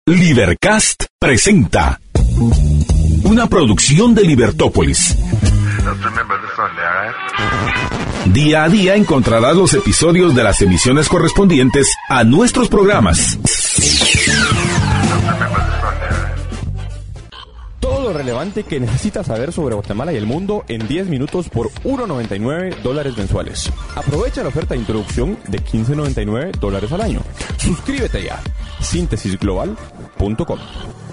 Libercast presenta una producción de Libertópolis. Día a día encontrarás los episodios de las emisiones correspondientes a nuestros programas. Todo lo relevante que necesitas saber sobre Guatemala y el mundo en 10 minutos por $1.99 mensuales. Aprovecha la oferta de introducción de $15.99 al año. Suscríbete ya. Síntesisglobal.com.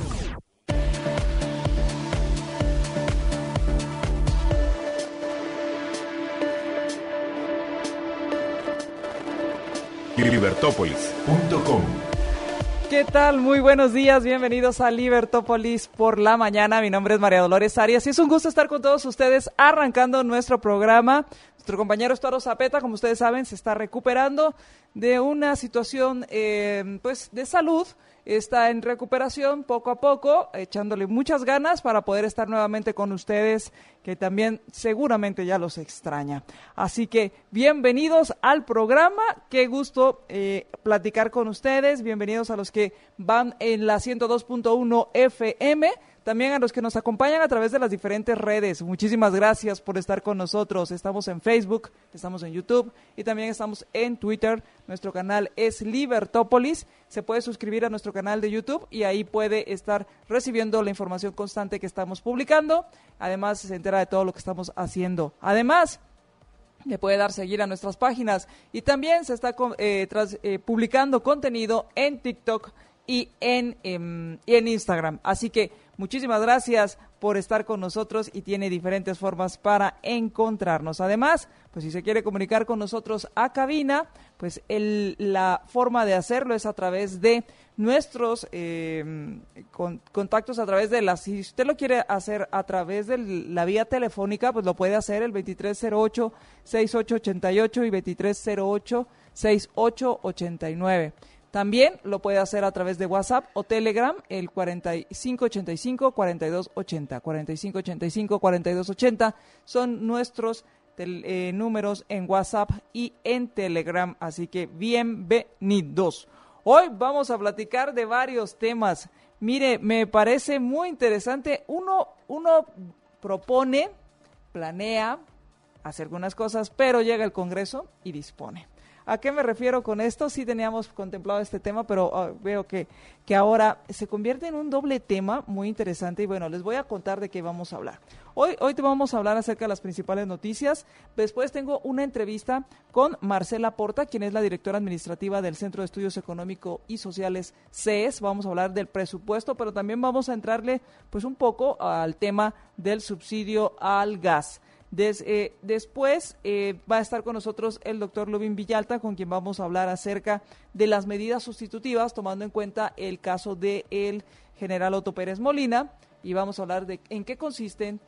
Libertópolis.com. ¿Qué tal? Muy buenos días, bienvenidos a Libertópolis por la mañana. Mi nombre es María Dolores Arias y es un gusto estar con todos ustedes arrancando nuestro programa. Nuestro compañero Estuardo Zapeta, como ustedes saben, se está recuperando de una situación de salud. Está en recuperación poco a poco, echándole muchas ganas para poder estar nuevamente con ustedes, que también seguramente ya los extraña. Así que bienvenidos al programa, qué gusto platicar con ustedes, bienvenidos a los que van en la 102.1 FM, también a los que nos acompañan a través de las diferentes redes. Muchísimas gracias por estar con nosotros. Estamos en Facebook, estamos en YouTube y también estamos en Twitter. Nuestro canal es Libertópolis. Se puede suscribir a nuestro canal de YouTube y ahí puede estar recibiendo la información constante que estamos publicando. Además, se entera de todo lo que estamos haciendo. Además, le puede dar seguir a nuestras páginas y también se está publicando contenido en TikTok y en Instagram. Así que muchísimas gracias por estar con nosotros y tiene diferentes formas para encontrarnos. Además, pues si se quiere comunicar con nosotros a cabina, pues la forma de hacerlo es a través de nuestros contactos, a través de si usted lo quiere hacer a través de la vía telefónica, pues lo puede hacer el 2308-6888 y 2308-6889. También lo puede hacer a través de WhatsApp o Telegram, el 4585-4280. 4585-4280 son nuestros números en WhatsApp y en Telegram, así que bienvenidos. Hoy vamos a platicar de varios temas. Mire, me parece muy interesante. Uno propone, planea, hace algunas cosas, pero llega el Congreso y dispone. ¿A qué me refiero con esto? Sí teníamos contemplado este tema, pero veo que ahora se convierte en un doble tema muy interesante y bueno, les voy a contar de qué vamos a hablar. Hoy te vamos a hablar acerca de las principales noticias. Después tengo una entrevista con Marcela Porta, quien es la directora administrativa del Centro de Estudios Económicos y Sociales CES. Vamos a hablar del presupuesto, pero también vamos a entrarle pues un poco al tema del subsidio al gas. Después va a estar con nosotros el doctor Lubin Villalta, con quien vamos a hablar acerca de las medidas sustitutivas, tomando en cuenta el caso del general Otto Pérez Molina, y vamos a hablar de en qué consisten,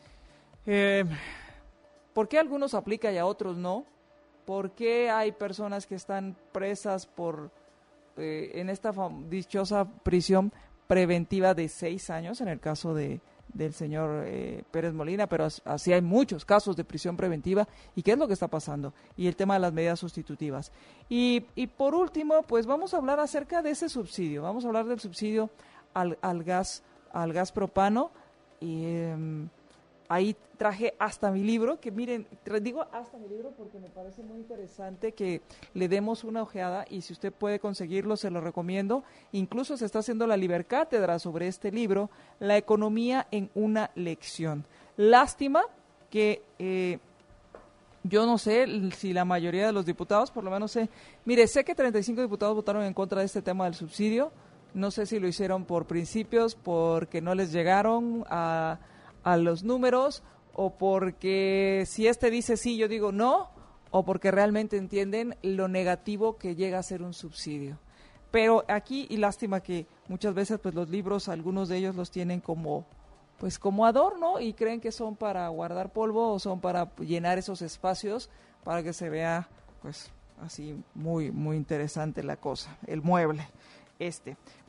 por qué a algunos aplica y a otros no, por qué hay personas que están presas en esta dichosa prisión preventiva de 6 años, en el caso del señor Pérez Molina, pero así hay muchos casos de prisión preventiva. ¿Y qué es lo que está pasando? Y el tema de las medidas sustitutivas. Y por último, pues vamos a hablar acerca de ese subsidio. Vamos a hablar del subsidio al gas propano. Y ahí traje hasta mi libro, que miren, digo hasta mi libro porque me parece muy interesante que le demos una ojeada y si usted puede conseguirlo, se lo recomiendo. Incluso se está haciendo la Libercátedra sobre este libro, La economía en una lección. Lástima que yo no sé si la mayoría de los diputados, por lo menos sé que 35 diputados votaron en contra de este tema del subsidio. No sé si lo hicieron por principios, porque no les llegaron a los números, o porque si este dice sí, yo digo no, o porque realmente entienden lo negativo que llega a ser un subsidio. Pero aquí, y lástima que muchas veces pues los libros, algunos de ellos los tienen como adorno y creen que son para guardar polvo o son para llenar esos espacios para que se vea pues así muy, muy interesante la cosa, el mueble.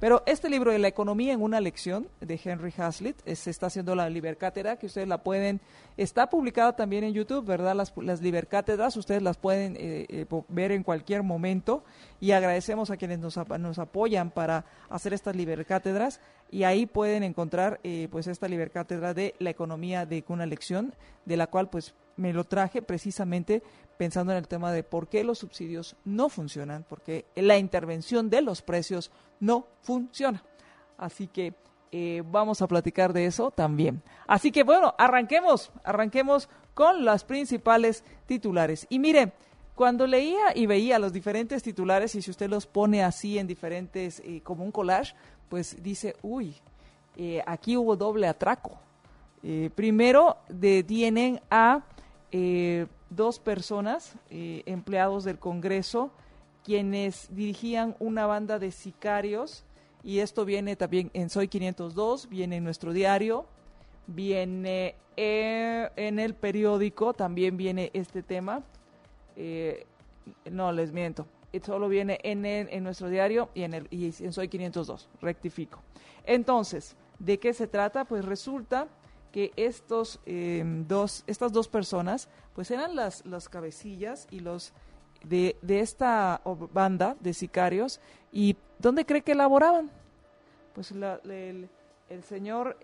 Pero este libro de La economía en una lección de Henry Hazlitt, se está haciendo la Libercátedra, que ustedes la pueden, está publicada también en YouTube, ¿verdad? Las Libercátedras, ustedes las pueden ver en cualquier momento, y agradecemos a quienes nos apoyan para hacer estas Libercátedras, y ahí pueden encontrar pues esta Libercátedra de La economía de una lección, de la cual pues me lo traje precisamente pensando en el tema de por qué los subsidios no funcionan, porque la intervención de los precios no funciona. Así que vamos a platicar de eso también. Así que bueno, arranquemos con las principales titulares. Y mire, cuando leía y veía los diferentes titulares, y si usted los pone así en diferentes, como un collage, pues dice, uy, aquí hubo doble atraco. Primero detienen a 2 personas, empleados del Congreso, quienes dirigían una banda de sicarios, y esto viene también en Soy 502, viene en nuestro diario, viene en el periódico, también viene este tema. No, les miento, solo viene en nuestro diario y en Soy 502, rectifico. Entonces, ¿de qué se trata? Pues resulta que estas dos personas pues eran las cabecillas y los de esta banda de sicarios. ¿Y dónde cree que laboraban? Pues el señor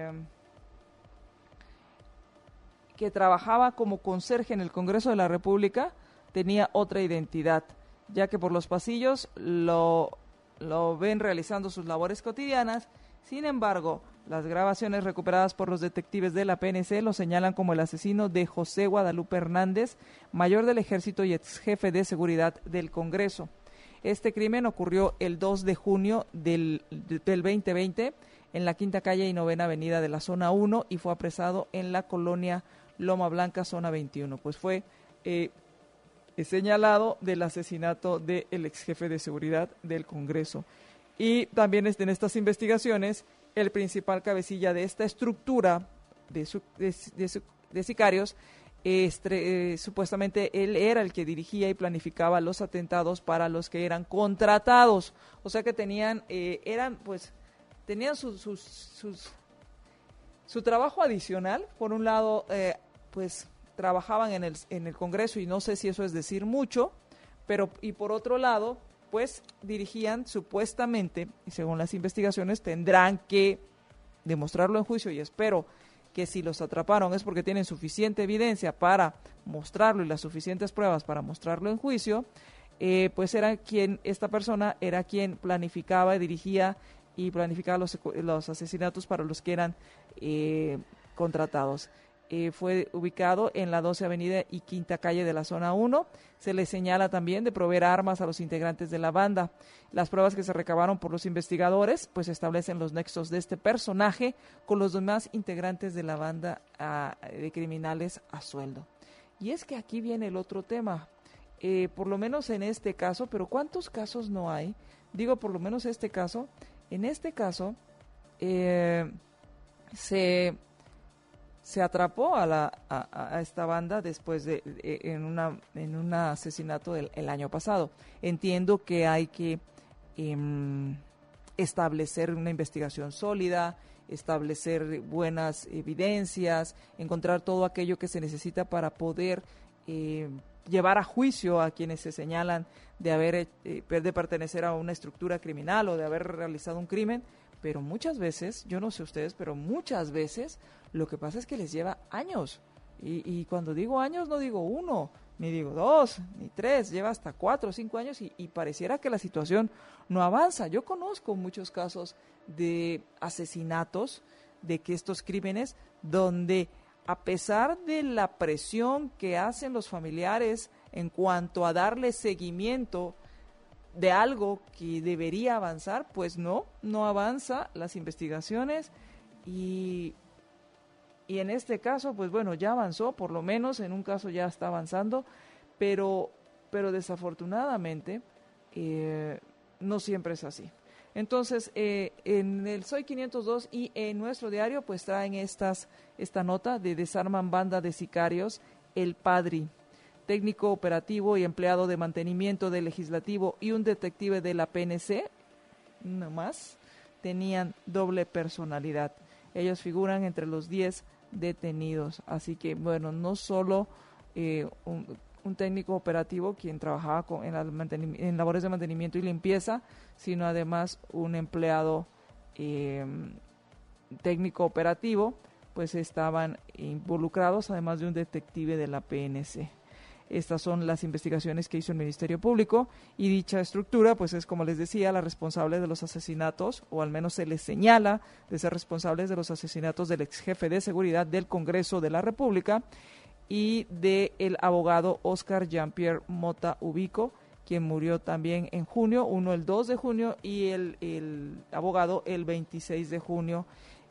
que trabajaba como conserje en el Congreso de la República tenía otra identidad, ya que por los pasillos lo ven realizando sus labores cotidianas. Sin embargo, las grabaciones recuperadas por los detectives de la PNC lo señalan como el asesino de José Guadalupe Hernández, mayor del Ejército y ex jefe de seguridad del Congreso. Este crimen ocurrió el 2 de junio del 2020 en la Quinta Calle y Novena Avenida de la Zona 1 y fue apresado en la colonia Loma Blanca, Zona 21. Pues fue señalado del asesinato del ex jefe de seguridad del Congreso. Y también en estas investigaciones, el principal cabecilla de esta estructura de sicarios, supuestamente él era el que dirigía y planificaba los atentados para los que eran contratados. O sea que tenían su trabajo adicional. Por un lado, pues trabajaban en el Congreso, y no sé si eso es decir mucho, y por otro lado, pues dirigían supuestamente, y según las investigaciones, tendrán que demostrarlo en juicio, y espero que si los atraparon es porque tienen suficiente evidencia para mostrarlo y las suficientes pruebas para mostrarlo en juicio, pues esta persona era quien planificaba y dirigía y planificaba los asesinatos para los que eran contratados. Fue ubicado en la 12 Avenida y Quinta Calle de la Zona 1. Se le señala también de proveer armas a los integrantes de la banda. Las pruebas que se recabaron por los investigadores pues establecen los nexos de este personaje con los demás integrantes de la banda de criminales a sueldo. Y es que aquí viene el otro tema. Por lo menos en este caso, pero ¿cuántos casos no hay? Digo, por lo menos este caso. En este caso, se atrapó a esta banda después en un asesinato el año pasado. Entiendo que hay que establecer una investigación sólida, establecer buenas evidencias, encontrar todo aquello que se necesita para poder llevar a juicio a quienes se señalan de pertenecer a una estructura criminal o de haber realizado un crimen. Pero muchas veces, yo no sé ustedes, pero muchas veces lo que pasa es que les lleva años. Y cuando digo años, no digo 1, ni digo 2, ni 3, lleva hasta 4 o 5 años y pareciera que la situación no avanza. Yo conozco muchos casos de asesinatos, de que estos crímenes, donde a pesar de la presión que hacen los familiares en cuanto a darle seguimiento de algo que debería avanzar, pues no avanza las investigaciones y en este caso, pues bueno, ya avanzó, por lo menos en un caso ya está avanzando, pero desafortunadamente no siempre es así. Entonces, en el Soy 502 y en nuestro diario, pues traen esta nota de desarman banda de sicarios, el Padri, técnico operativo y empleado de mantenimiento del legislativo y un detective de la PNC, nomás, tenían doble personalidad. Ellos figuran entre los 10 detenidos. Así que, bueno, no solo un técnico operativo quien trabajaba en labores de mantenimiento y limpieza, sino además un empleado técnico operativo, pues estaban involucrados, además de un detective de la PNC. Estas son las investigaciones que hizo el Ministerio Público, y dicha estructura, pues es, como les decía, la responsable de los asesinatos, o al menos se les señala de ser responsables de los asesinatos del ex jefe de seguridad del Congreso de la República y del abogado Oscar Jean-Pierre Mota Ubico, quien murió también en junio, uno el 2 de junio y el abogado el 26 de junio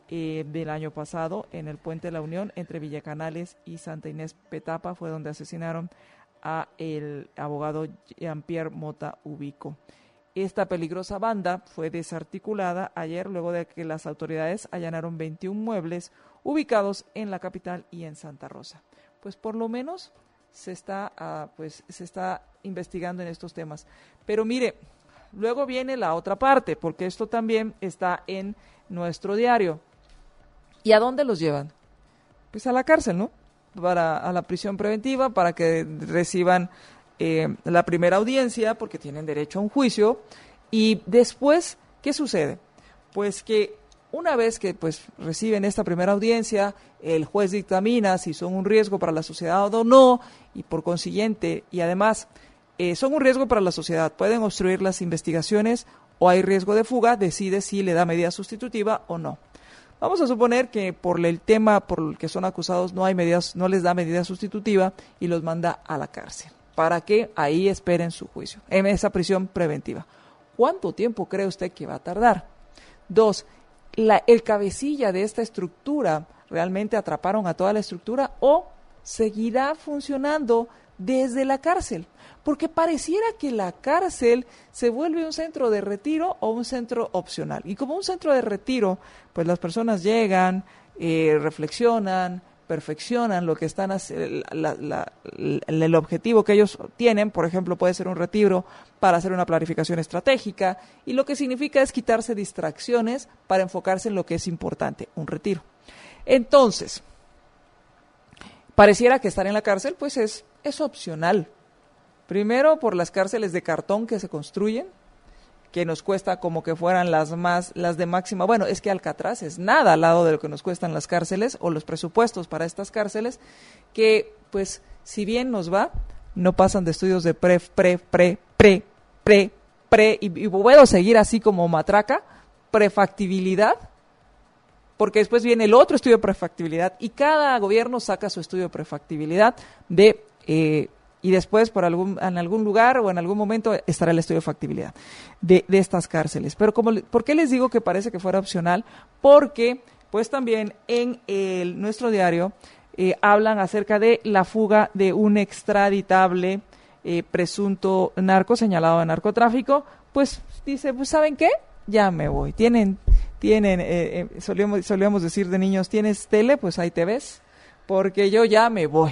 del año pasado, en el Puente de la Unión entre Villacanales y Santa Inés Petapa, fue donde asesinaron a el abogado Jean-Pierre Mota Ubico. Esta peligrosa banda fue desarticulada ayer luego de que las autoridades allanaron 21 muebles ubicados en la capital y en Santa Rosa. Pues por lo menos se está investigando en estos temas. Pero mire, luego viene la otra parte, porque esto también está en nuestro diario. ¿Y a dónde los llevan? Pues a la cárcel, ¿no? A la prisión preventiva, para que reciban la primera audiencia, porque tienen derecho a un juicio. Y después, ¿qué sucede? Pues que una vez que pues reciben esta primera audiencia, el juez dictamina si son un riesgo para la sociedad o no, y por consiguiente, y además son un riesgo para la sociedad, pueden obstruir las investigaciones o hay riesgo de fuga, decide si le da medida sustitutiva o no. Vamos a suponer que por el tema por el que son acusados no les da medida sustitutiva y los manda a la cárcel, para que ahí esperen su juicio, en esa prisión preventiva. ¿Cuánto tiempo cree usted que va a tardar? 2, el cabecilla de esta estructura, ¿realmente atraparon a toda la estructura o seguirá funcionando desde la cárcel? Porque pareciera que la cárcel se vuelve un centro de retiro o un centro opcional. Y como un centro de retiro, pues las personas llegan, reflexionan, perfeccionan lo que están el objetivo que ellos tienen. Por ejemplo, puede ser un retiro para hacer una planificación estratégica, y lo que significa es quitarse distracciones para enfocarse en lo que es importante, un retiro. Entonces, pareciera que estar en la cárcel pues es opcional. Primero, por las cárceles de cartón que se construyen, que nos cuesta como que fueran las de máxima. Bueno, es que Alcatraz es nada al lado de lo que nos cuestan las cárceles o los presupuestos para estas cárceles, que pues si bien nos va, no pasan de estudios de pre, y puedo seguir así como matraca, prefactibilidad, porque después viene el otro estudio de prefactibilidad, y cada gobierno saca su estudio de prefactibilidad y después en algún lugar o en algún momento estará el estudio de factibilidad de estas cárceles. Pero ¿por qué les digo que parece que fuera opcional? Porque pues también en nuestro diario hablan acerca de la fuga de un extraditable presunto narco señalado de narcotráfico. Pues dice, pues ¿saben qué? Ya me voy. Solíamos decir de niños, ¿tienes tele? Pues ahí te ves, porque yo ya me voy.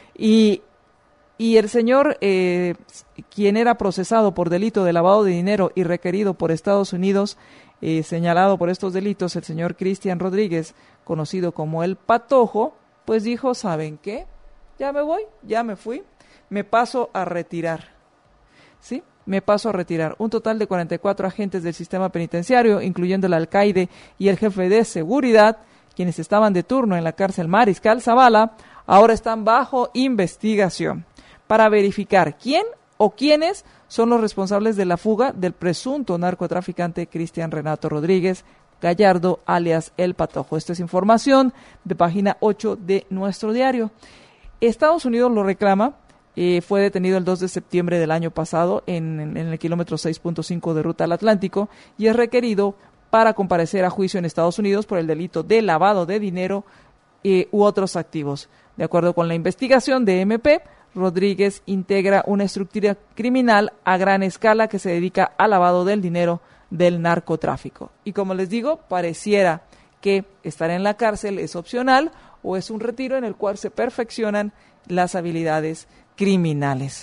Y el señor, quien era procesado por delito de lavado de dinero y requerido por Estados Unidos, señalado por estos delitos, el señor Cristian Rodríguez, conocido como el Patojo, pues dijo, ¿saben qué? Ya me voy, ya me fui, me paso a retirar. ¿Sí? Me paso a retirar. Un total de 44 agentes del sistema penitenciario, incluyendo el alcaide y el jefe de seguridad, quienes estaban de turno en la cárcel Mariscal Zavala, ahora están bajo investigación para verificar quién o quiénes son los responsables de la fuga del presunto narcotraficante Cristian Renato Rodríguez Gallardo, alias El Patojo. Esta es información de página 8 de nuestro diario. Estados Unidos lo reclama. Fue detenido el 2 de septiembre del año pasado en el kilómetro 6.5 de Ruta al Atlántico y es requerido para comparecer a juicio en Estados Unidos por el delito de lavado de dinero u otros activos. De acuerdo con la investigación de MP, Rodríguez integra una estructura criminal a gran escala que se dedica al lavado del dinero del narcotráfico. Y como les digo, pareciera que estar en la cárcel es opcional o es un retiro en el cual se perfeccionan las habilidades criminales.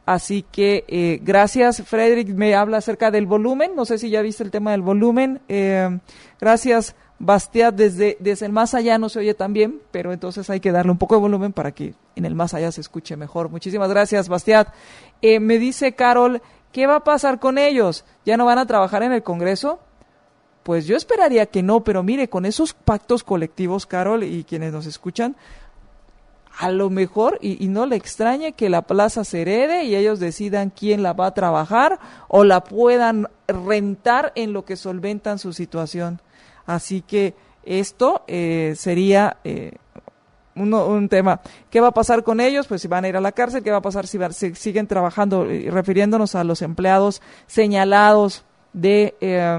Así que gracias. Frederick me habla acerca del volumen, no sé si ya viste el tema del volumen. Gracias, Bastiat, desde el más allá no se oye tan bien, pero entonces hay que darle un poco de volumen para que en el más allá se escuche mejor. Muchísimas gracias, Bastiat. Me dice Carol, ¿qué va a pasar con ellos? ¿Ya no van a trabajar en el Congreso? Pues yo esperaría que no, pero mire, con esos pactos colectivos, Carol, y quienes nos escuchan, a lo mejor, y no le extrañe que la plaza se herede y ellos decidan quién la va a trabajar o la puedan rentar en lo que solventan su situación. Así que esto sería un tema. ¿Qué va a pasar con ellos? Pues si van a ir a la cárcel. ¿Qué va a pasar si siguen trabajando? Refiriéndonos a los empleados señalados de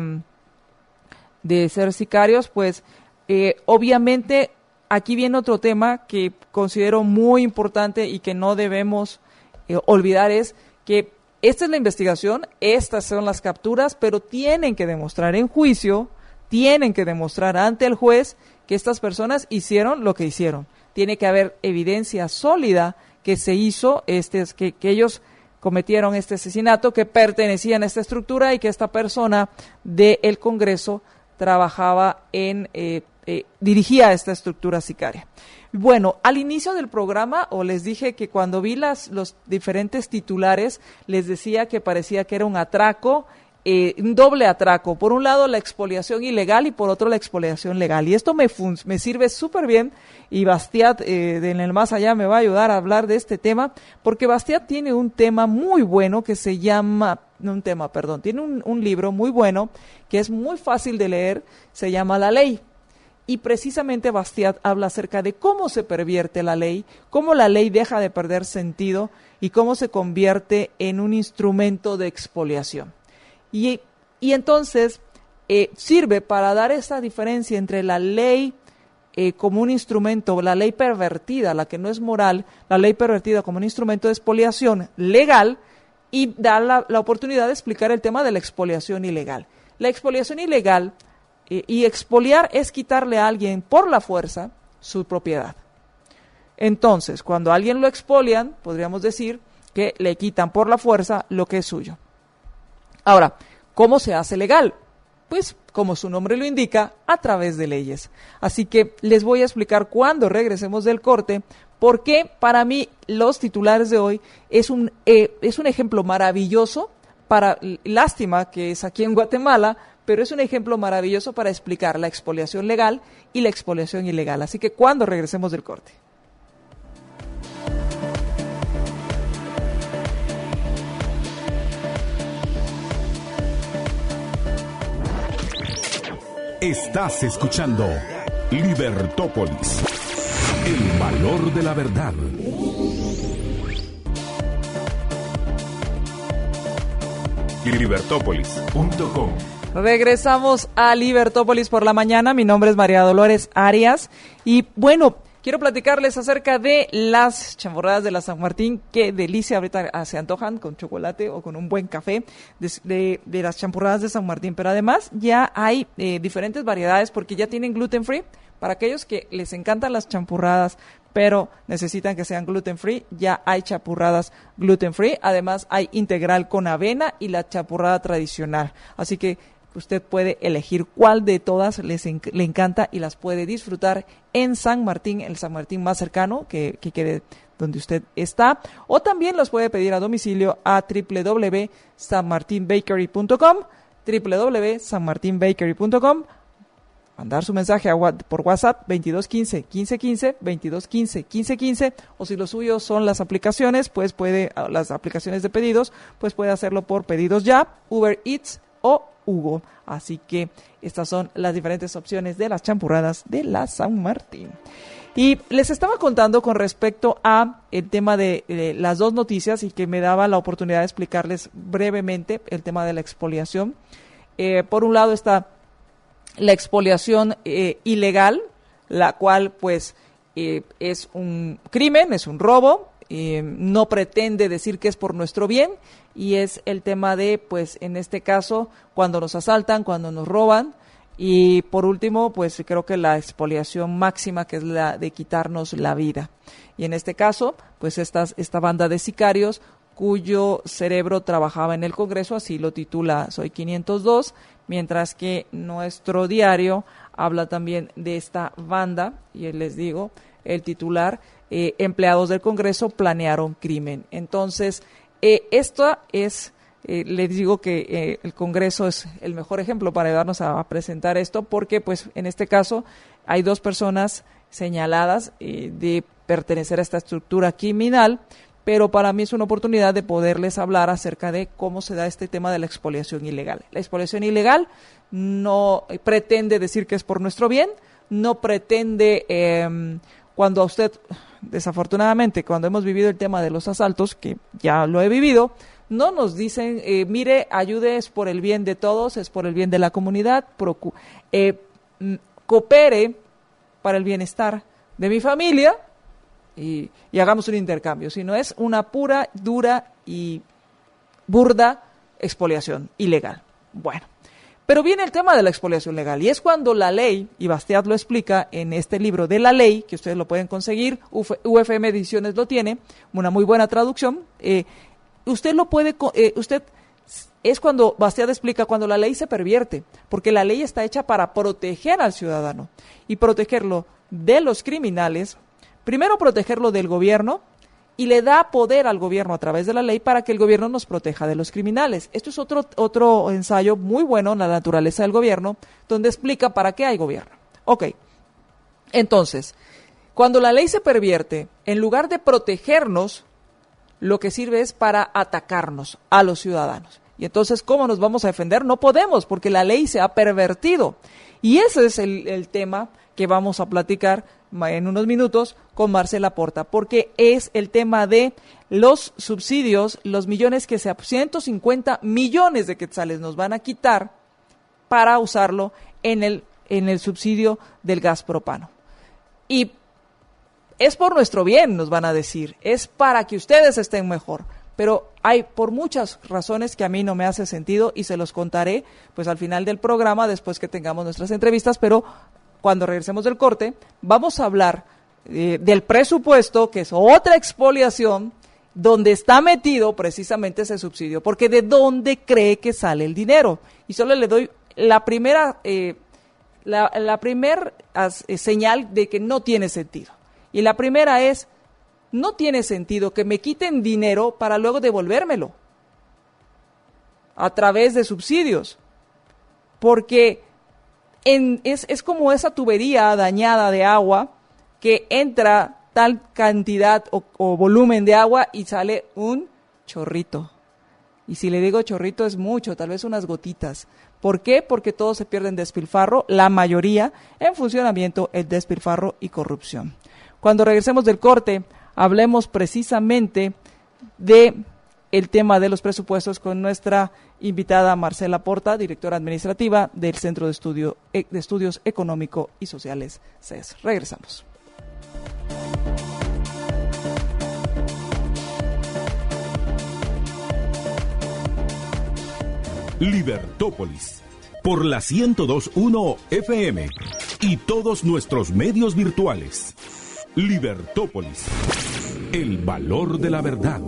ser sicarios, pues obviamente aquí viene otro tema que considero muy importante y que no debemos olvidar, es que esta es la investigación, estas son las capturas, pero tienen que demostrar en juicio, tienen que demostrar ante el juez que estas personas hicieron lo que hicieron. Tiene que haber evidencia sólida que se hizo, que ellos cometieron este asesinato, que pertenecían a esta estructura y que esta persona del Congreso trabajaba dirigía esta estructura sicaria. Bueno, al inicio del programa, les dije que cuando vi los diferentes titulares, les decía que parecía que era un atraco, un doble atraco. Por un lado, la expoliación ilegal y por otro, la expoliación legal. Y esto me sirve súper bien, y Bastiat, en el más allá, me va a ayudar a hablar de este tema, porque Bastiat tiene un tema muy bueno que se llama... tiene un libro muy bueno que es muy fácil de leer, se llama La Ley. Y precisamente Bastiat habla acerca de cómo se pervierte la ley, cómo la ley deja de perder sentido y cómo se convierte en un instrumento de expoliación. Y entonces sirve para dar esa diferencia entre la ley como un instrumento, la ley pervertida, la que no es moral, la ley pervertida como un instrumento de expoliación legal, y da la oportunidad de explicar el tema de la expoliación ilegal. La expoliación ilegal y expoliar es quitarle a alguien por la fuerza su propiedad. Entonces, cuando a alguien lo expolian, podríamos decir que le quitan por la fuerza lo que es suyo. Ahora, ¿cómo se hace legal? Pues, como su nombre lo indica, a través de leyes. Así que les voy a explicar cuando regresemos del corte, porque para mí los titulares de hoy es un ejemplo maravilloso lástima que es aquí en Guatemala, pero es un ejemplo maravilloso para explicar la expoliación legal y la expoliación ilegal. Así que cuando regresemos del corte. Estás escuchando Libertópolis, el valor de la verdad. Libertópolis.com. Regresamos a Libertópolis por la mañana. Mi nombre es María Dolores Arias y bueno, quiero platicarles acerca de las champurradas de la San Martín. Qué delicia, ahorita se antojan con chocolate o con un buen café de las champurradas de San Martín. Pero además ya hay diferentes variedades porque ya tienen gluten free. Para aquellos que les encantan las champurradas, pero necesitan que sean gluten free, ya hay champurradas gluten free. Además hay integral con avena y la champurrada tradicional. Así que usted puede elegir cuál de todas le encanta y las puede disfrutar en San Martín, el San Martín más cercano que quede donde usted está. O también los puede pedir a domicilio a www.sanmartinbakery.com, www.sanmartinbakery.com. Mandar su mensaje por WhatsApp 2215 1515, 2215 1515, o si lo suyo son las aplicaciones, pues las aplicaciones de pedidos, pues puede hacerlo por Pedidos Ya, Uber Eats o Hugo. Así que estas son las diferentes opciones de las champurradas de la San Martín. Y les estaba contando con respecto a el tema de las dos noticias y que me daba la oportunidad de explicarles brevemente el tema de la expoliación. Por un lado está la expoliación ilegal, la cual pues es un crimen, es un robo, no pretende decir que es por nuestro bien, y es el tema de, pues en este caso, cuando nos asaltan, cuando nos roban. Y por último, pues creo que la expoliación máxima, que es la de quitarnos la vida. Y en este caso, pues esta banda de sicarios cuyo cerebro trabajaba en el Congreso, así lo titula Soy 502, mientras que nuestro diario habla también de esta banda, y les digo, el titular, empleados del Congreso planearon crimen. Entonces, esto es, les digo que el Congreso es el mejor ejemplo para ayudarnos a presentar esto, porque pues en este caso hay 2 personas señaladas de pertenecer a esta estructura criminal, pero para mí es una oportunidad de poderles hablar acerca de cómo se da este tema de la expoliación ilegal. La expoliación ilegal no pretende decir que es por nuestro bien, no pretende, cuando a usted, desafortunadamente, cuando hemos vivido el tema de los asaltos, que ya lo he vivido, no nos dicen, mire, ayude, es por el bien de todos, es por el bien de la comunidad, coopere para el bienestar de mi familia, y hagamos un intercambio, sino es una pura, dura y burda expoliación ilegal. Bueno, pero viene el tema de la expoliación legal, y es cuando la ley, y Bastiat lo explica en este libro de la ley, que ustedes lo pueden conseguir, UFM Ediciones lo tiene, una muy buena traducción, usted lo puede, es cuando Bastiat explica cuando la ley se pervierte, porque la ley está hecha para proteger al ciudadano, y protegerlo de los criminales. Primero, protegerlo del gobierno, y le da poder al gobierno a través de la ley para que el gobierno nos proteja de los criminales. Esto es otro ensayo muy bueno en la naturaleza del gobierno, donde explica para qué hay gobierno. Ok, entonces, cuando la ley se pervierte, en lugar de protegernos, lo que sirve es para atacarnos a los ciudadanos. Y entonces, ¿cómo nos vamos a defender? No podemos, porque la ley se ha pervertido. Y ese es el tema que vamos a platicar en unos minutos con Marcela Porta, porque es el tema de los subsidios, los millones que 150 millones de quetzales nos van a quitar para usarlo en el subsidio del gas propano. Y es por nuestro bien, nos van a decir, es para que ustedes estén mejor. Pero hay por muchas razones que a mí no me hace sentido, y se los contaré pues al final del programa, después que tengamos nuestras entrevistas, pero cuando regresemos del corte, vamos a hablar del presupuesto, que es otra expoliación, donde está metido precisamente ese subsidio, porque ¿de dónde cree que sale el dinero? Y solo le doy la primera señal de que no tiene sentido. Y la primera es, no tiene sentido que me quiten dinero para luego devolvérmelo a través de subsidios, porque es como esa tubería dañada de agua que entra tal cantidad o volumen de agua y sale un chorrito. Y si le digo chorrito es mucho, tal vez unas gotitas. ¿Por qué? Porque todo se pierde en despilfarro, la mayoría en funcionamiento, el despilfarro y corrupción. Cuando regresemos del corte, hablemos precisamente de el tema de los presupuestos con nuestra invitada Marcela Porta, directora administrativa del Centro de Estudios Económico y Sociales, CES. Regresamos. Libertópolis, por la 102.1 FM y todos nuestros medios virtuales. Libertópolis, el valor de la verdad.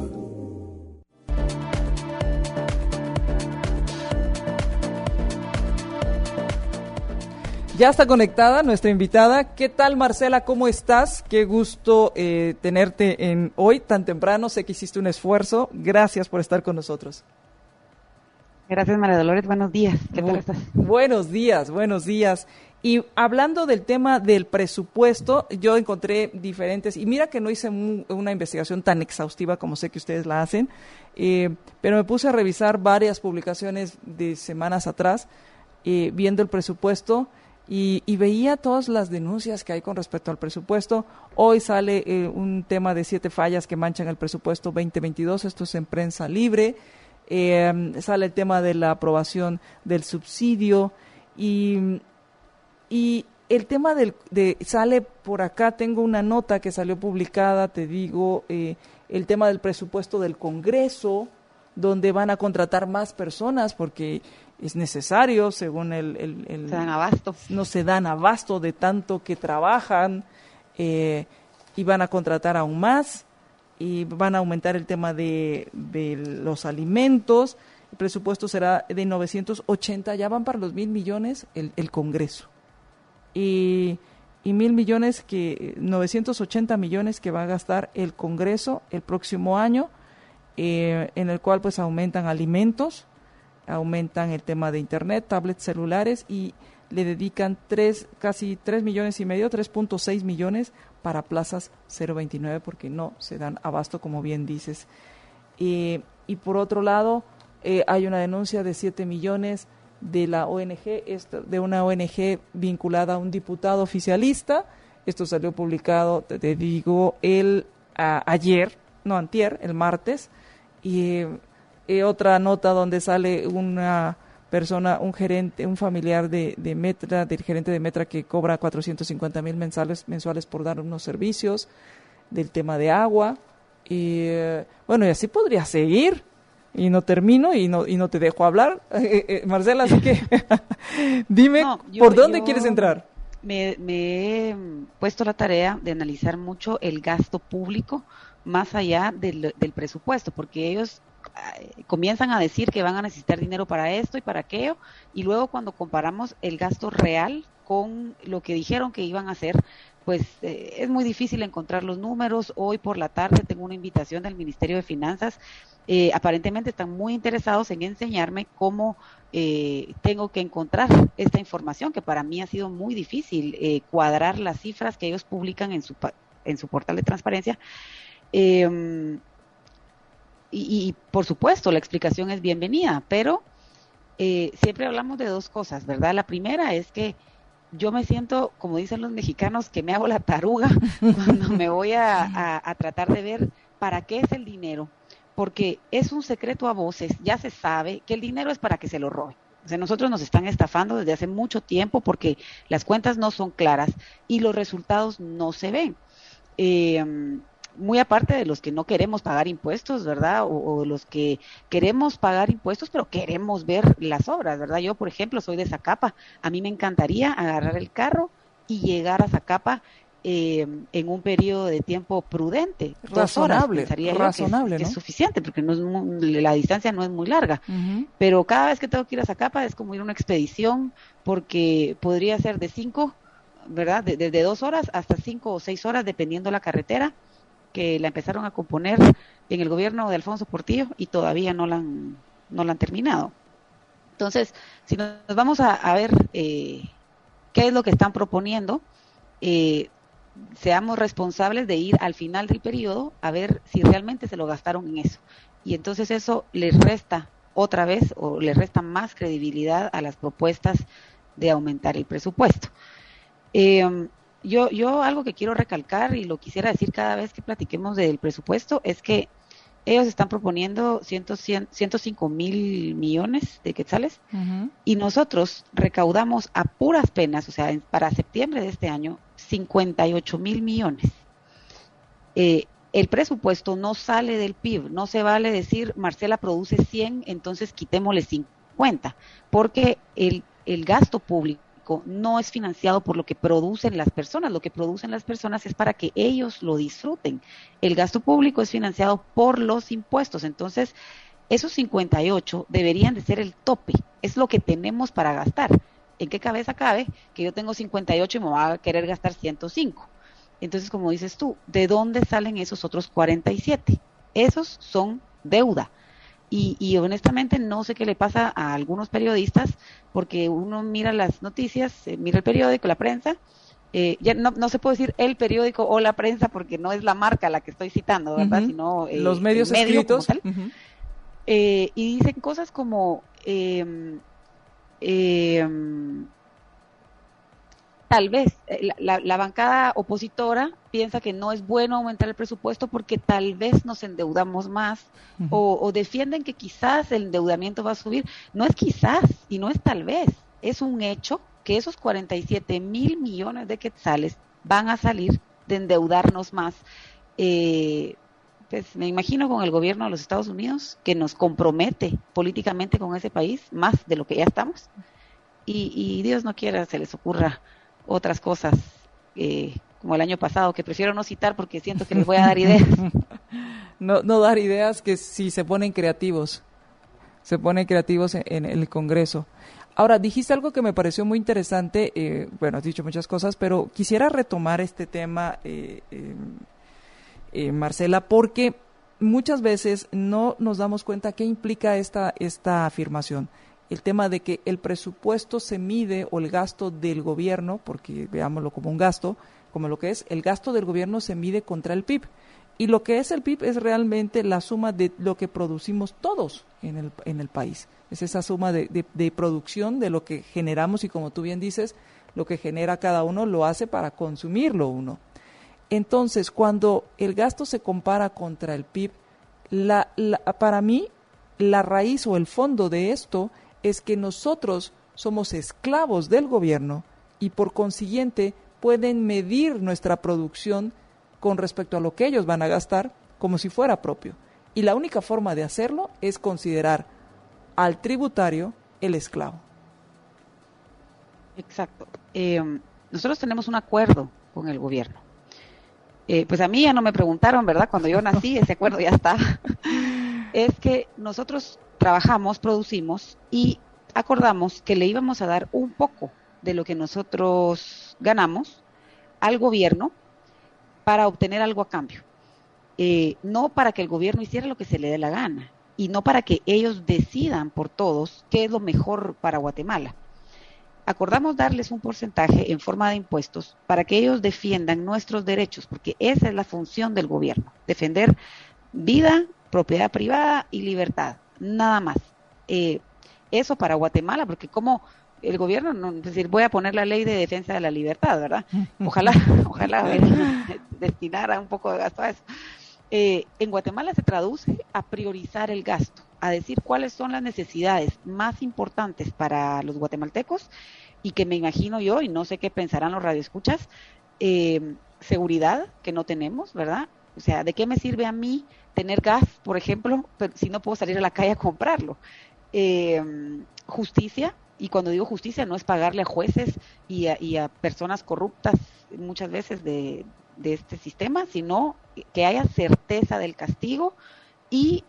Ya está conectada nuestra invitada. ¿Qué tal, Marcela? ¿Cómo estás? Qué gusto tenerte hoy tan temprano. Sé que hiciste un esfuerzo. Gracias por estar con nosotros. Gracias, María Dolores. Buenos días. ¿Qué tal estás? Buenos días, buenos días. Y hablando del tema del presupuesto, yo encontré diferentes, y mira que no hice una investigación tan exhaustiva como sé que ustedes la hacen, pero me puse a revisar varias publicaciones de semanas atrás, viendo el presupuesto, y veía todas las denuncias que hay con respecto al presupuesto. Hoy sale un tema de 7 fallas que manchan el presupuesto 2022, esto es en Prensa Libre. Sale el tema de la aprobación del subsidio, y el tema sale por acá, tengo una nota que salió publicada, te digo, el tema del presupuesto del Congreso, donde van a contratar más personas porque es necesario, según se dan abasto. No se dan abasto de tanto que trabajan, y van a contratar aún más. y van a aumentar el tema de los alimentos. El presupuesto será de 980, ya van para los 1.000 millones el Congreso. Y 980 millones que va a gastar el Congreso el próximo año, en el cual pues aumentan alimentos, aumentan el tema de internet, tablets, celulares, y le dedican casi 3,5 millones, 3.6 millones para plazas 029 porque no se dan abasto, como bien dices. Y por otro lado, hay una denuncia de 7 millones de la ONG, de una ONG vinculada a un diputado oficialista. Esto salió publicado, te digo, antier, el martes, y otra nota donde sale una persona, un familiar de Metra, del gerente de Metra, que cobra 450,000 mensuales por dar unos servicios, del tema de agua, y bueno, y así podría seguir. Y no termino y no te dejo hablar, Marcela, así que dime, ¿por dónde quieres entrar? Me he puesto la tarea de analizar mucho el gasto público más allá del presupuesto, porque ellos comienzan a decir que van a necesitar dinero para esto y para aquello, y luego cuando comparamos el gasto real con lo que dijeron que iban a hacer, pues es muy difícil encontrar los números. Hoy por la tarde tengo una invitación del Ministerio de Finanzas. Aparentemente están muy interesados en enseñarme cómo tengo que encontrar esta información, que para mí ha sido muy difícil cuadrar las cifras que ellos publican en su portal de transparencia. Y por supuesto la explicación es bienvenida, pero siempre hablamos de dos cosas, ¿verdad? La primera es que yo me siento, como dicen los mexicanos, que me hago la taruga cuando me voy a tratar de ver para qué es el dinero, porque es un secreto a voces, ya se sabe que el dinero es para que se lo roben. O sea, nosotros nos están estafando desde hace mucho tiempo porque las cuentas no son claras y los resultados no se ven. Muy aparte de los que no queremos pagar impuestos, ¿verdad? O los que queremos pagar impuestos, pero queremos ver las obras, ¿verdad? Yo, por ejemplo, soy de Zacapa. A mí me encantaría agarrar el carro y llegar a Zacapa en un periodo de tiempo prudente. Razonable, 2 horas, razonable, que ¿no? es suficiente, porque la distancia no es muy larga. Uh-huh. Pero cada vez que tengo que ir a Zacapa es como ir a una expedición, porque podría ser de 5, ¿verdad? Desde 2 horas hasta 5 o 6 horas, dependiendo la carretera, que la empezaron a componer en el gobierno de Alfonso Portillo y todavía no la han terminado. Entonces, si nos vamos a ver qué es lo que están proponiendo, seamos responsables de ir al final del periodo a ver si realmente se lo gastaron en eso. Y entonces eso les resta otra vez, o les resta más credibilidad a las propuestas de aumentar el presupuesto. Yo algo que quiero recalcar, y lo quisiera decir cada vez que platiquemos del presupuesto, es que ellos están proponiendo 105,000 millones de quetzales, uh-huh, y nosotros recaudamos a puras penas, o sea, para septiembre de este año, 58,000 millones. El presupuesto no sale del PIB, no se vale decir Marcela produce 100, entonces quitémosle 50, porque el gasto público no es financiado por lo que producen las personas. Lo que producen las personas es para que ellos lo disfruten. El gasto público es financiado por los impuestos. Entonces, esos 58 deberían de ser el tope. Es lo que tenemos para gastar. ¿En qué cabeza cabe que yo tengo 58 y me voy a querer gastar 105? Entonces, como dices tú, ¿de dónde salen esos otros 47? Esos son deuda. Y honestamente no sé qué le pasa a algunos periodistas, porque uno mira las noticias, mira el periódico, la prensa, ya no se puede decir el periódico o la prensa porque no es la marca la que estoy citando, ¿verdad? Uh-huh. Sino los medios escritos. Uh-huh. Y dicen cosas como tal vez la bancada opositora piensa que no es bueno aumentar el presupuesto porque tal vez nos endeudamos más, uh-huh, o defienden que quizás el endeudamiento va a subir. No es quizás y no es tal vez, es un hecho que esos 47,000 millones de quetzales van a salir de endeudarnos más. Pues me imagino con el gobierno de los Estados Unidos, que nos compromete políticamente con ese país más de lo que ya estamos, y Dios no quiera se les ocurra otras cosas como el año pasado, que prefiero no citar porque siento que les voy a dar ideas. No dar ideas que si se ponen creativos en el Congreso. Ahora, dijiste algo que me pareció muy interesante, bueno, has dicho muchas cosas, pero quisiera retomar este tema, Marcela, porque muchas veces no nos damos cuenta qué implica esta afirmación. El tema de que el presupuesto se mide, o el gasto del gobierno, porque veámoslo como un gasto, como lo que es, el gasto del gobierno se mide contra el PIB. Y lo que es el PIB es realmente la suma de lo que producimos todos en el país. Es esa suma de producción de lo que generamos, y como tú bien dices, lo que genera cada uno lo hace para consumirlo uno. Entonces, cuando el gasto se compara contra el PIB, para mí, la raíz o el fondo de esto es que nosotros somos esclavos del gobierno y por consiguiente pueden medir nuestra producción con respecto a lo que ellos van a gastar como si fuera propio. Y la única forma de hacerlo es considerar al tributario el esclavo. Exacto. Nosotros tenemos un acuerdo con el gobierno. Pues a mí ya no me preguntaron, ¿verdad? Cuando yo nací, ese acuerdo ya está. Es que nosotros trabajamos, producimos y acordamos que le íbamos a dar un poco de lo que nosotros ganamos al gobierno para obtener algo a cambio. No para que el gobierno hiciera lo que se le dé la gana y no para que ellos decidan por todos qué es lo mejor para Guatemala. Acordamos darles un porcentaje en forma de impuestos para que ellos defiendan nuestros derechos, porque esa es la función del gobierno, defender vida, propiedad privada y libertad, nada más. Eso para Guatemala, porque como el gobierno, no, es decir, voy a poner la ley de defensa de la libertad, ¿verdad? Ojalá destinara un poco de gasto a eso. En Guatemala se traduce a priorizar el gasto, a decir cuáles son las necesidades más importantes para los guatemaltecos y que me imagino yo, y no sé qué pensarán los radioescuchas, seguridad que no tenemos, ¿verdad? O sea, ¿de qué me sirve a mí tener gas, por ejemplo, si no puedo salir a la calle a comprarlo? Justicia, y cuando digo justicia no es pagarle a jueces y a personas corruptas muchas veces de este sistema, sino que haya certeza del castigo y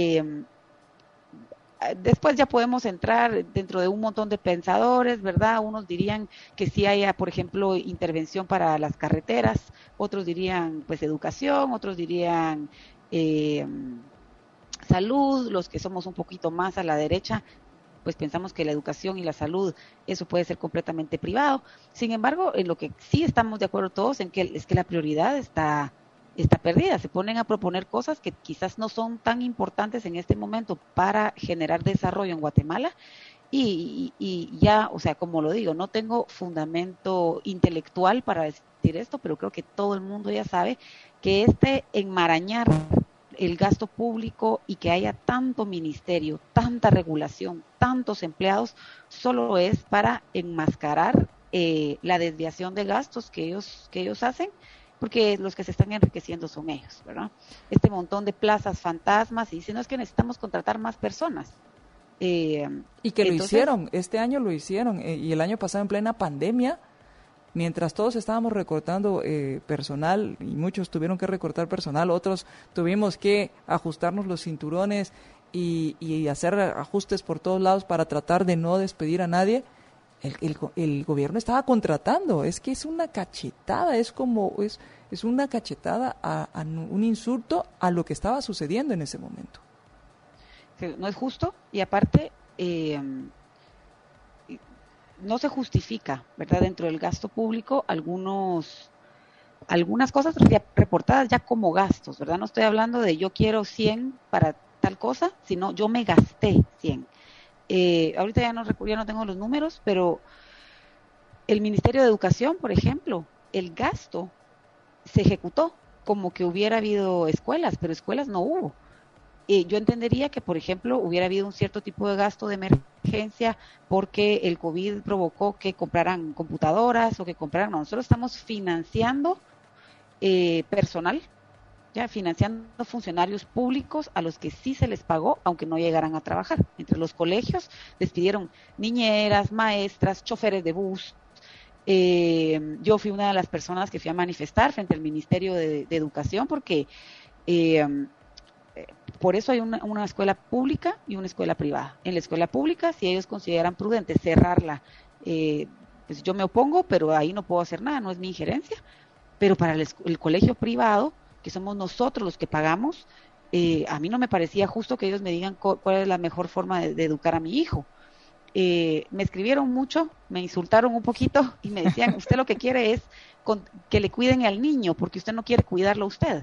después ya podemos entrar dentro de un montón de pensadores, ¿verdad? Unos dirían que sí haya, por ejemplo, intervención para las carreteras, otros dirían pues educación, otros dirían salud, los que somos un poquito más a la derecha pues pensamos que la educación y la salud, eso puede ser completamente privado. Sin embargo, en lo que sí estamos de acuerdo todos es que la prioridad está perdida. Se ponen a proponer cosas que quizás no son tan importantes en este momento para generar desarrollo en Guatemala y ya, o sea, como lo digo, no tengo fundamento intelectual para decir esto, pero creo que todo el mundo ya sabe que enmarañar el gasto público y que haya tanto ministerio, tanta regulación, tantos empleados, solo es para enmascarar la desviación de gastos que ellos hacen, porque los que se están enriqueciendo son ellos, ¿verdad? Este montón de plazas fantasmas, y dicen, no, es que necesitamos contratar más personas. Y que lo hicieron, este año lo hicieron, y el año pasado en plena pandemia, mientras todos estábamos recortando personal, y muchos tuvieron que recortar personal, otros tuvimos que ajustarnos los cinturones y hacer ajustes por todos lados para tratar de no despedir a nadie, el gobierno estaba contratando. Es que es una cachetada, es una cachetada a un insulto a lo que estaba sucediendo en ese momento. No es justo, y aparte no se justifica, ¿verdad? Dentro del gasto público algunas cosas reportadas ya como gastos, ¿verdad? No estoy hablando de yo quiero 100 para tal cosa, sino yo me gasté 100. Ahorita ya no tengo los números, pero el Ministerio de Educación, por ejemplo, el gasto se ejecutó como que hubiera habido escuelas, pero escuelas no hubo. Yo entendería que, por ejemplo, hubiera habido un cierto tipo de gasto de emergencia porque el COVID provocó que compraran computadoras o que compraran... No, nosotros estamos financiando personal, ya financiando funcionarios públicos a los que sí se les pagó, aunque no llegaran a trabajar. Entre los colegios despidieron niñeras, maestras, choferes de bus, Yo fui una de las personas que fui a manifestar frente al Ministerio de Educación porque por eso hay una escuela pública y una escuela privada. En la escuela pública, si ellos consideran prudente cerrarla, pues yo me opongo, pero ahí no puedo hacer nada, no es mi injerencia. Pero para el colegio privado, que somos nosotros los que pagamos, a mí no me parecía justo que ellos me digan cuál es la mejor forma de educar a mi hijo. Me escribieron mucho, me insultaron un poquito y me decían, usted lo que quiere es que le cuiden al niño porque usted no quiere cuidarlo a usted.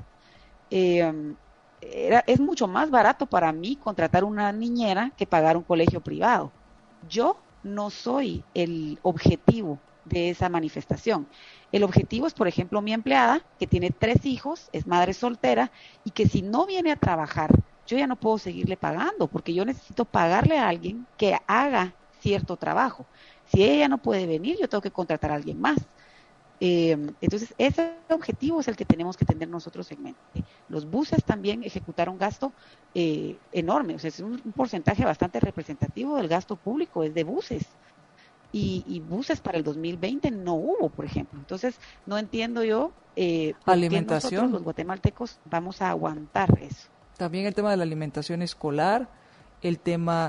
Es mucho más barato para mí contratar una niñera que pagar un colegio privado. Yo no soy el objetivo de esa manifestación. El objetivo es, por ejemplo, mi empleada, que tiene 3 hijos, es madre soltera, y que si no viene a trabajar, yo ya no puedo seguirle pagando, porque yo necesito pagarle a alguien que haga cierto trabajo. Si ella no puede venir, yo tengo que contratar a alguien más. Entonces, ese objetivo es el que tenemos que tener nosotros en mente. Los buses también ejecutaron gasto enorme, o sea, es un porcentaje bastante representativo del gasto público, es de buses. Y buses para el 2020 no hubo, por ejemplo. Entonces, no entiendo yo por qué nosotros, los guatemaltecos, vamos a aguantar eso. También el tema de la alimentación escolar, el tema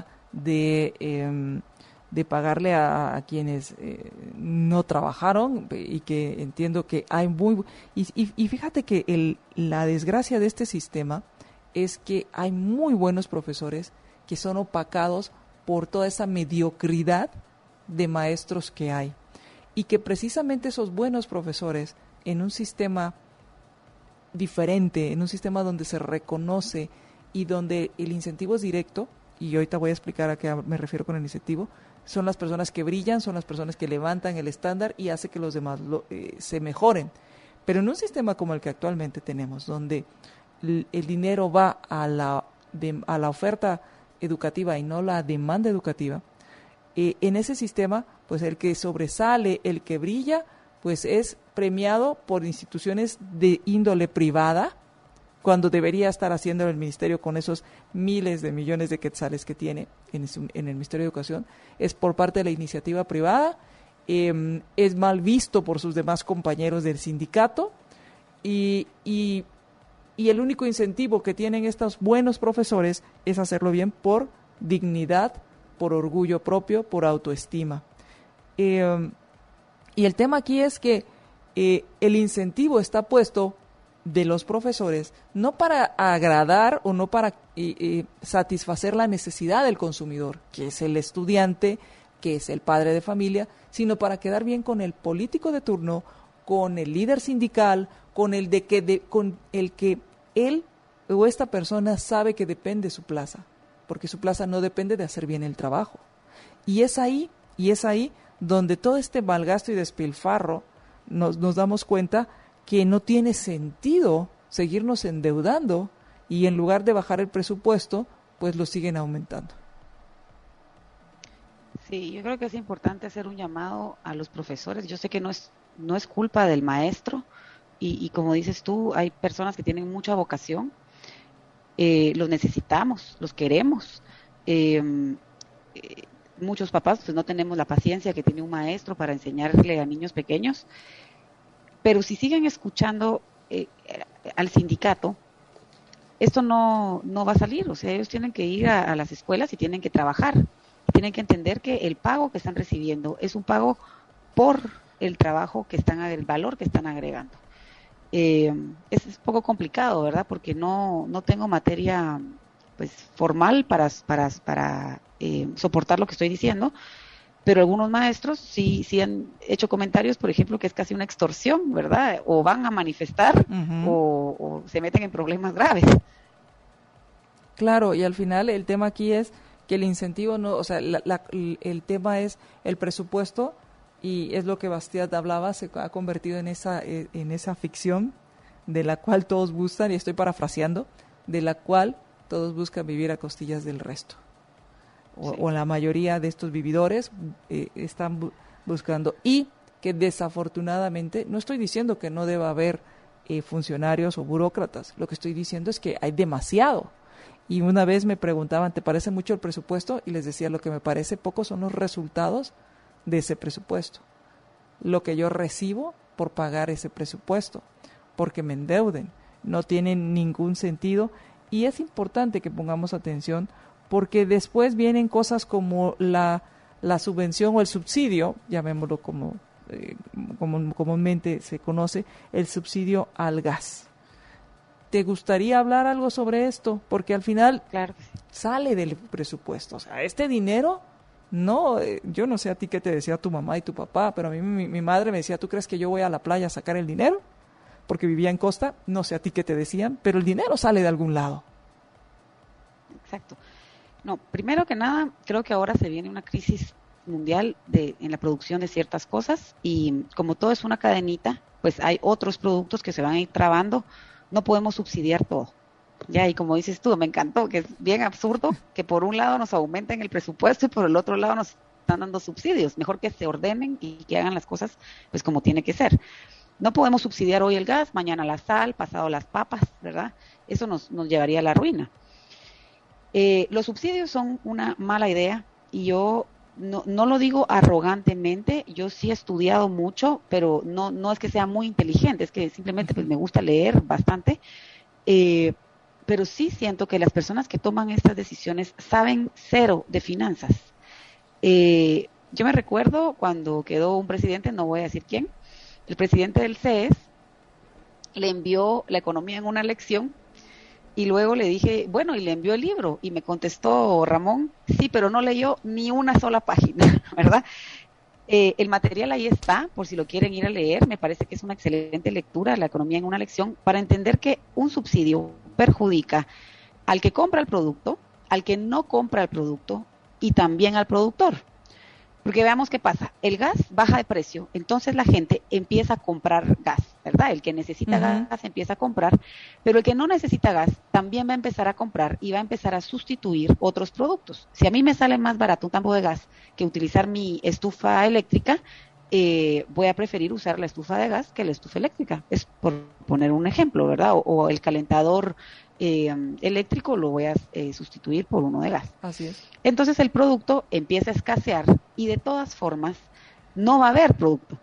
de pagarle a quienes no trabajaron, y que entiendo que hay y fíjate que la desgracia de este sistema es que hay muy buenos profesores que son opacados por toda esa mediocridad de maestros que hay, y que precisamente esos buenos profesores en un sistema diferente, en un sistema donde se reconoce y donde el incentivo es directo, y ahorita voy a explicar a qué me refiero con el incentivo, son las personas que brillan, son las personas que levantan el estándar y hace que los demás se mejoren. Pero en un sistema como el que actualmente tenemos, donde el dinero va a la oferta educativa y no la demanda educativa, en ese sistema, pues el que sobresale, el que brilla, pues es premiado por instituciones de índole privada, cuando debería estar haciendo el ministerio con esos miles de millones de quetzales que tiene en el Ministerio de Educación, es por parte de la iniciativa privada, es mal visto por sus demás compañeros del sindicato, y el único incentivo que tienen estos buenos profesores es hacerlo bien por dignidad, por orgullo propio, por autoestima. Y el tema aquí es que el incentivo está puesto de los profesores no para agradar o no para satisfacer la necesidad del consumidor, que es el estudiante, que es el padre de familia, sino para quedar bien con el político de turno, con el líder sindical, con el que él o esta persona sabe que depende su plaza, porque su plaza no depende de hacer bien el trabajo. Y es ahí donde todo este malgasto y despilfarro nos damos cuenta que no tiene sentido seguirnos endeudando, y en lugar de bajar el presupuesto, pues lo siguen aumentando. Sí, yo creo que es importante hacer un llamado a los profesores. Yo sé que no es culpa del maestro, y como dices tú, hay personas que tienen mucha vocación. Los necesitamos, los queremos. Muchos papás pues no tenemos la paciencia que tiene un maestro para enseñarle a niños pequeños, pero si siguen escuchando al sindicato, esto no va a salir. O sea, ellos tienen que ir a las escuelas y tienen que trabajar, tienen que entender que el pago que están recibiendo es un pago por el trabajo que están, el valor que están agregando. Es poco complicado, ¿verdad? Porque no tengo materia pues formal para soportar lo que estoy diciendo, pero algunos maestros sí han hecho comentarios, por ejemplo, que es casi una extorsión, ¿verdad? O van a manifestar o se meten en problemas graves. Claro, y al final el tema aquí es que el incentivo no, o sea, el tema es el presupuesto, y es lo que Bastiat hablaba, se ha convertido en esa ficción de la cual todos gustan, y estoy parafraseando, de la cual todos buscan vivir a costillas del resto. O la mayoría de estos vividores están buscando, y que desafortunadamente, no estoy diciendo que no deba haber funcionarios o burócratas, lo que estoy diciendo es que hay demasiado. Y una vez me preguntaban, ¿te parece mucho el presupuesto? Y les decía, lo que me parece poco son los resultados de ese presupuesto. lo que yo recibo por pagar ese presupuesto, porque me endeuden. No tiene ningún sentido y es importante que pongamos atención porque después vienen cosas como la subvención o el subsidio, llamémoslo como comúnmente se conoce, el subsidio al gas. ¿Te gustaría hablar algo sobre esto? Porque al final claro, sale del presupuesto. O sea, este dinero, no, yo no sé a ti qué te decía tu mamá y tu papá, pero a mí mi madre me decía, ¿tú crees que yo voy a la playa a sacar el dinero? Porque vivía en costa, no sé a ti qué te decían, pero el dinero sale de algún lado. Exacto. No, primero que nada, creo que ahora se viene una crisis mundial en la producción de ciertas cosas y como todo es una cadenita, pues hay otros productos que se van a ir trabando, no podemos subsidiar todo. Ya, y como dices tú, me encantó, que es bien absurdo que por un lado nos aumenten el presupuesto y por el otro lado nos están dando subsidios. Mejor que se ordenen y que hagan las cosas pues como tiene que ser. No podemos subsidiar hoy el gas, mañana la sal, pasado las papas, ¿verdad? Eso nos llevaría a la ruina. Los subsidios son una mala idea y yo no lo digo arrogantemente, yo sí he estudiado mucho, pero no es que sea muy inteligente, es que simplemente pues me gusta leer bastante, pero sí siento que las personas que toman estas decisiones saben cero de finanzas. Yo me recuerdo cuando quedó un presidente, no voy a decir quién, el presidente del CES le envió la economía en una lección y luego le dije, bueno, y le envió el libro y me contestó Ramón, sí, pero no leyó ni una sola página, ¿verdad? El material ahí está, por si lo quieren ir a leer, me parece que es una excelente lectura, la economía en una lección, para entender que un subsidio perjudica al que compra el producto, al que no compra el producto y también al productor. Porque veamos qué pasa, el gas baja de precio, entonces la gente empieza a comprar gas, ¿verdad? El que necesita gas empieza a comprar, pero el que no necesita gas también va a empezar a comprar y va a empezar a sustituir otros productos. Si a mí me sale más barato un tambo de gas que utilizar mi estufa eléctrica, voy a preferir usar la estufa de gas que la estufa eléctrica. Es por poner un ejemplo, ¿verdad? O el calentador eléctrico lo voy a sustituir por uno de gas. Así es. Entonces el producto empieza a escasear y de todas formas no va a haber producto.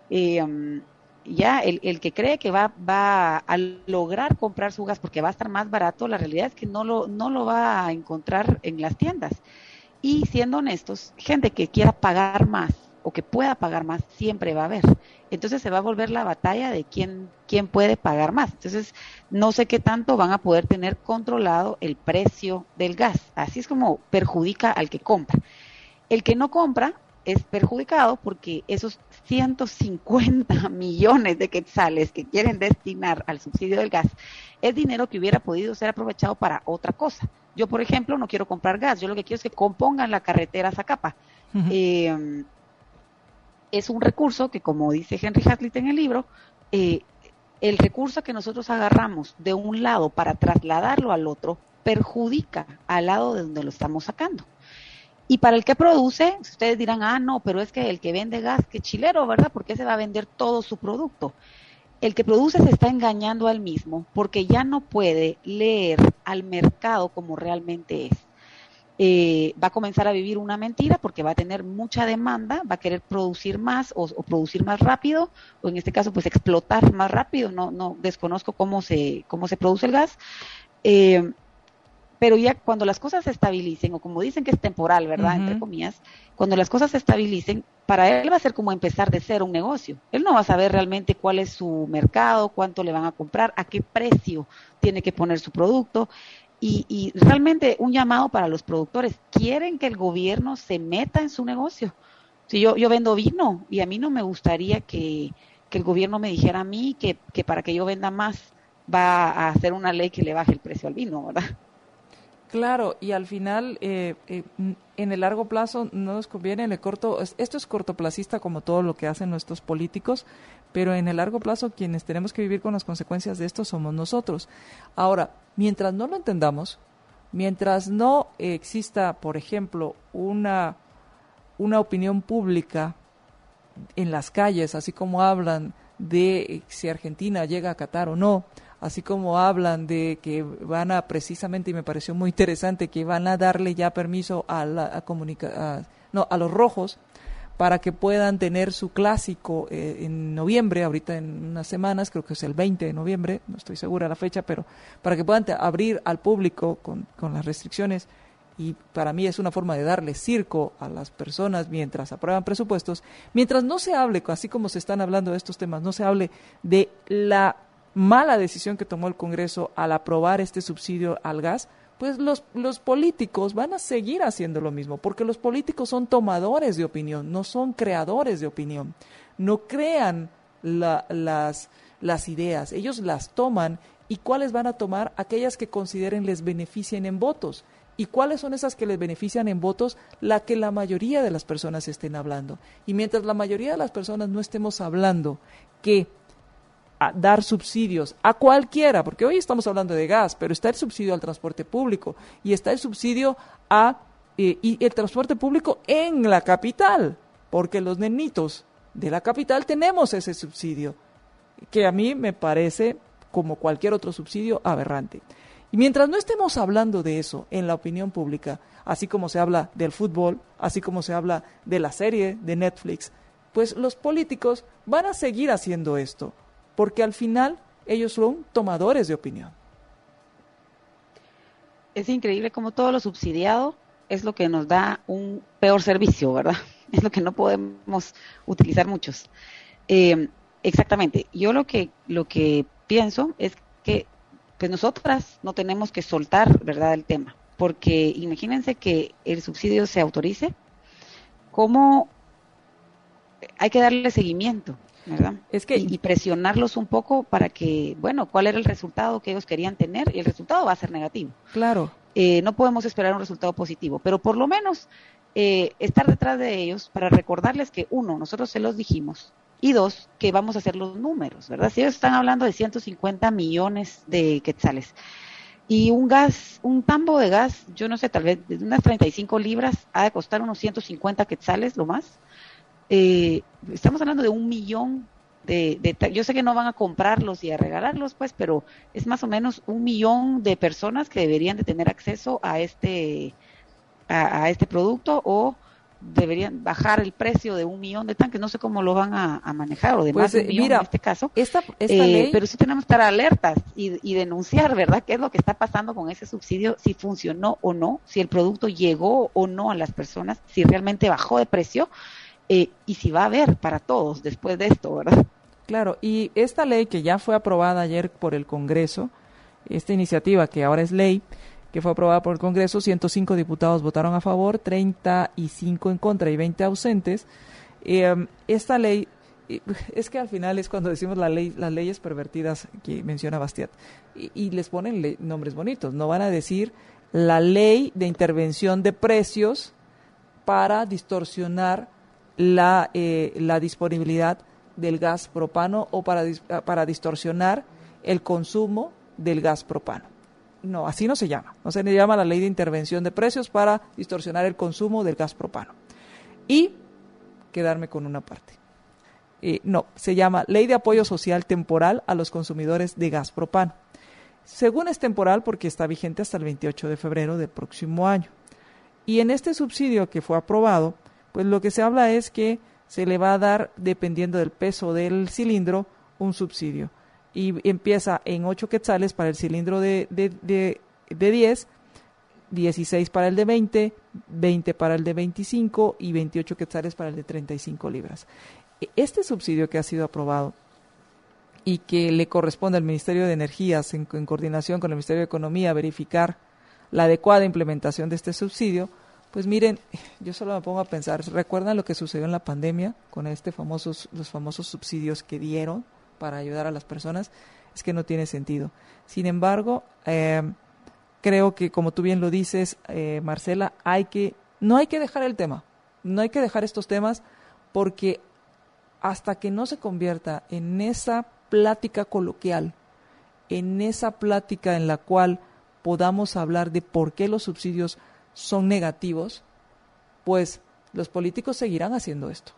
Ya el que cree que va a lograr comprar su gas porque va a estar más barato, la realidad es que no lo va a encontrar en las tiendas. Y siendo honestos, gente que quiera pagar más o que pueda pagar más, siempre va a haber. Entonces se va a volver la batalla de quién puede pagar más. Entonces no sé qué tanto van a poder tener controlado el precio del gas. Así es como perjudica al que compra. El que no compra es perjudicado porque esos 150 millones de quetzales que quieren destinar al subsidio del gas es dinero que hubiera podido ser aprovechado para otra cosa. Yo, por ejemplo, no quiero comprar gas. Yo lo que quiero es que compongan la carretera Zacapa. Uh-huh. Es un recurso que, como dice Henry Hazlitt en el libro, el recurso que nosotros agarramos de un lado para trasladarlo al otro perjudica al lado de donde lo estamos sacando. Y para el que produce, ustedes dirán, no, pero es que el que vende gas, que chilero, ¿verdad? ¿Por qué se va a vender todo su producto? El que produce se está engañando a él mismo porque ya no puede leer al mercado como realmente es. Va a comenzar a vivir una mentira porque va a tener mucha demanda, va a querer producir más o producir más rápido, o en este caso pues explotar más rápido, no desconozco cómo se produce el gas, pero ya cuando las cosas se estabilicen, o como dicen que es temporal, ¿verdad? Uh-huh. Entre comillas, cuando las cosas se estabilicen, para él va a ser como empezar de cero un negocio. Él no va a saber realmente cuál es su mercado, cuánto le van a comprar, a qué precio tiene que poner su producto. Y realmente un llamado para los productores, quieren que el gobierno se meta en su negocio. Si yo vendo vino y a mí no me gustaría que el gobierno me dijera a mí que para que yo venda más va a hacer una ley que le baje el precio al vino, ¿verdad? Claro, y al final en el largo plazo no nos conviene, en el corto, esto es cortoplacista como todo lo que hacen nuestros políticos, pero en el largo plazo quienes tenemos que vivir con las consecuencias de esto somos nosotros. Ahora, mientras no lo entendamos, mientras no exista, por ejemplo, una opinión pública en las calles, así como hablan de si Argentina llega a Qatar o no, así como hablan de que van a precisamente, y me pareció muy interesante, que van a darle ya permiso a los rojos para que puedan tener su clásico en noviembre, ahorita en unas semanas, creo que es el 20 de noviembre, no estoy segura la fecha, pero para que puedan abrir al público con las restricciones. Y para mí es una forma de darle circo a las personas mientras aprueban presupuestos, mientras no se hable, así como se están hablando de estos temas, no se hable de la mala decisión que tomó el Congreso al aprobar este subsidio al gas, pues los políticos van a seguir haciendo lo mismo, porque los políticos son tomadores de opinión, no son creadores de opinión, no crean las ideas, ellos las toman. ¿Y cuáles van a tomar? Aquellas que consideren les beneficien en votos. ¿Y cuáles son esas que les benefician en votos? La que la mayoría de las personas estén hablando. Y mientras la mayoría de las personas no estemos hablando que dar subsidios a cualquiera, porque hoy estamos hablando de gas, pero está el subsidio al transporte público y está el subsidio y el transporte público en la capital, porque los nenitos de la capital tenemos ese subsidio, que a mí me parece, como cualquier otro subsidio, aberrante. Y mientras no estemos hablando de eso en la opinión pública, así como se habla del fútbol, así como se habla de la serie de Netflix, pues los políticos van a seguir haciendo esto, porque al final ellos son tomadores de opinión. Es increíble cómo todo lo subsidiado es lo que nos da un peor servicio, ¿verdad? Es lo que no podemos utilizar muchos. Exactamente. Yo lo que pienso es que pues nosotras no tenemos que soltar, ¿verdad?, el tema, porque imagínense que el subsidio se autorice, ¿cómo hay que darle seguimiento, ¿verdad? Es que y presionarlos un poco para que, bueno, cuál era el resultado que ellos querían tener, y el resultado va a ser negativo. Claro. No podemos esperar un resultado positivo, pero por lo menos estar detrás de ellos para recordarles que, uno, nosotros se los dijimos, y dos, que vamos a hacer los números, ¿verdad? Si ellos están hablando de 150 millones de quetzales y un tambo de gas, yo no sé, tal vez de unas 35 libras ha de costar unos 150 quetzales, lo más. Estamos hablando de 1 millón yo sé que no van a comprarlos y a regalarlos, pues, pero es más o menos 1 millón de personas que deberían de tener acceso a este producto, o deberían bajar el precio de 1 millón de tanques, no sé cómo lo van a manejar, o de pues, más de 1 millón en este caso. Esta ley... Pero sí tenemos que estar alertas y denunciar, ¿verdad?, qué es lo que está pasando con ese subsidio, si funcionó o no, si el producto llegó o no a las personas, si realmente bajó de precio, y si va a haber para todos después de esto, ¿verdad? Claro, y esta ley que ya fue aprobada ayer por el Congreso, esta iniciativa que ahora es ley, que fue aprobada por el Congreso, 105 diputados votaron a favor, 35 en contra y 20 ausentes. Esta ley, es que al final es cuando decimos las leyes pervertidas que menciona Bastiat, y les ponen nombres bonitos. No van a decir la ley de intervención de precios para distorsionar la disponibilidad del gas propano, o para distorsionar el consumo del gas propano. No, así no se llama. No se le llama la ley de intervención de precios para distorsionar el consumo del gas propano. Y quedarme con una parte. No, se llama Ley de Apoyo Social Temporal a los Consumidores de Gas Propano. Según es temporal porque está vigente hasta el 28 de febrero del próximo año. Y en este subsidio que fue aprobado, pues lo que se habla es que se le va a dar, dependiendo del peso del cilindro, un subsidio. Y empieza en 8 quetzales para el cilindro de 10, 16 para el de 20, 20 para el de 25 y 28 quetzales para el de 35 libras. Este subsidio que ha sido aprobado y que le corresponde al Ministerio de Energías, en coordinación con el Ministerio de Economía, verificar la adecuada implementación de este subsidio, pues miren, yo solo me pongo a pensar, ¿recuerdan lo que sucedió en la pandemia con los famosos subsidios que dieron para ayudar a las personas? Es que no tiene sentido. Sin embargo, creo que, como tú bien lo dices, Marcela, no hay que dejar el tema, no hay que dejar estos temas, porque hasta que no se convierta en esa plática coloquial, en esa plática en la cual podamos hablar de por qué los subsidios son negativos, pues los políticos seguirán haciendo esto.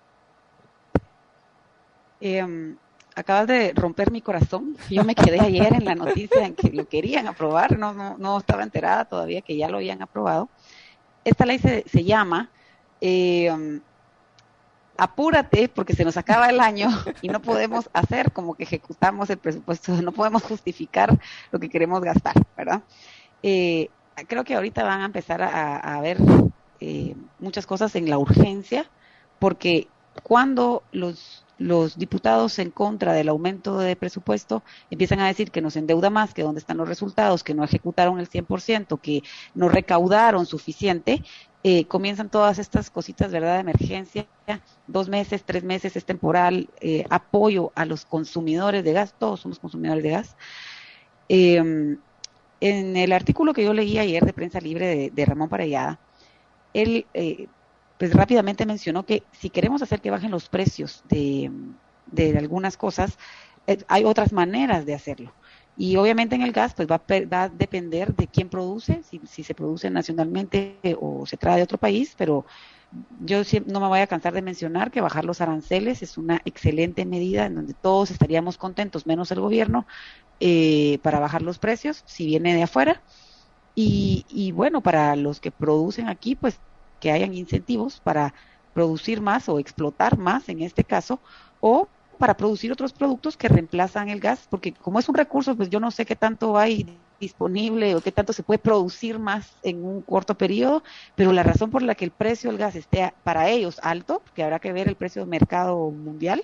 Acabas de romper mi corazón. Yo me quedé ayer en la noticia en que lo querían aprobar, no estaba enterada todavía que ya lo habían aprobado. Esta ley se llama apúrate porque se nos acaba el año y no podemos hacer como que ejecutamos el presupuesto, no podemos justificar lo que queremos gastar, ¿verdad? Creo que ahorita van a empezar a ver muchas cosas en la urgencia, porque cuando los diputados en contra del aumento de presupuesto empiezan a decir que nos endeuda más, que dónde están los resultados, que no ejecutaron el 100%, que no recaudaron suficiente, comienzan todas estas cositas, ¿verdad?, de emergencia, 2 meses, 3 meses, es temporal, apoyo a los consumidores de gas, todos somos consumidores de gas. En el artículo que yo leí ayer de Prensa Libre de Ramón Parellada, él pues rápidamente mencionó que si queremos hacer que bajen los precios de algunas cosas, hay otras maneras de hacerlo. Y obviamente en el gas pues va a depender de quién produce, si se produce nacionalmente o se trae de otro país, pero yo no me voy a cansar de mencionar que bajar los aranceles es una excelente medida en donde todos estaríamos contentos, menos el gobierno, para bajar los precios si viene de afuera. Y bueno, para los que producen aquí, pues que hayan incentivos para producir más o explotar más en este caso, o para producir otros productos que reemplazan el gas, porque como es un recurso, pues yo no sé qué tanto hay disponible o qué tanto se puede producir más en un corto periodo, pero la razón por la que el precio del gas esté para ellos alto, porque habrá que ver el precio de mercado mundial,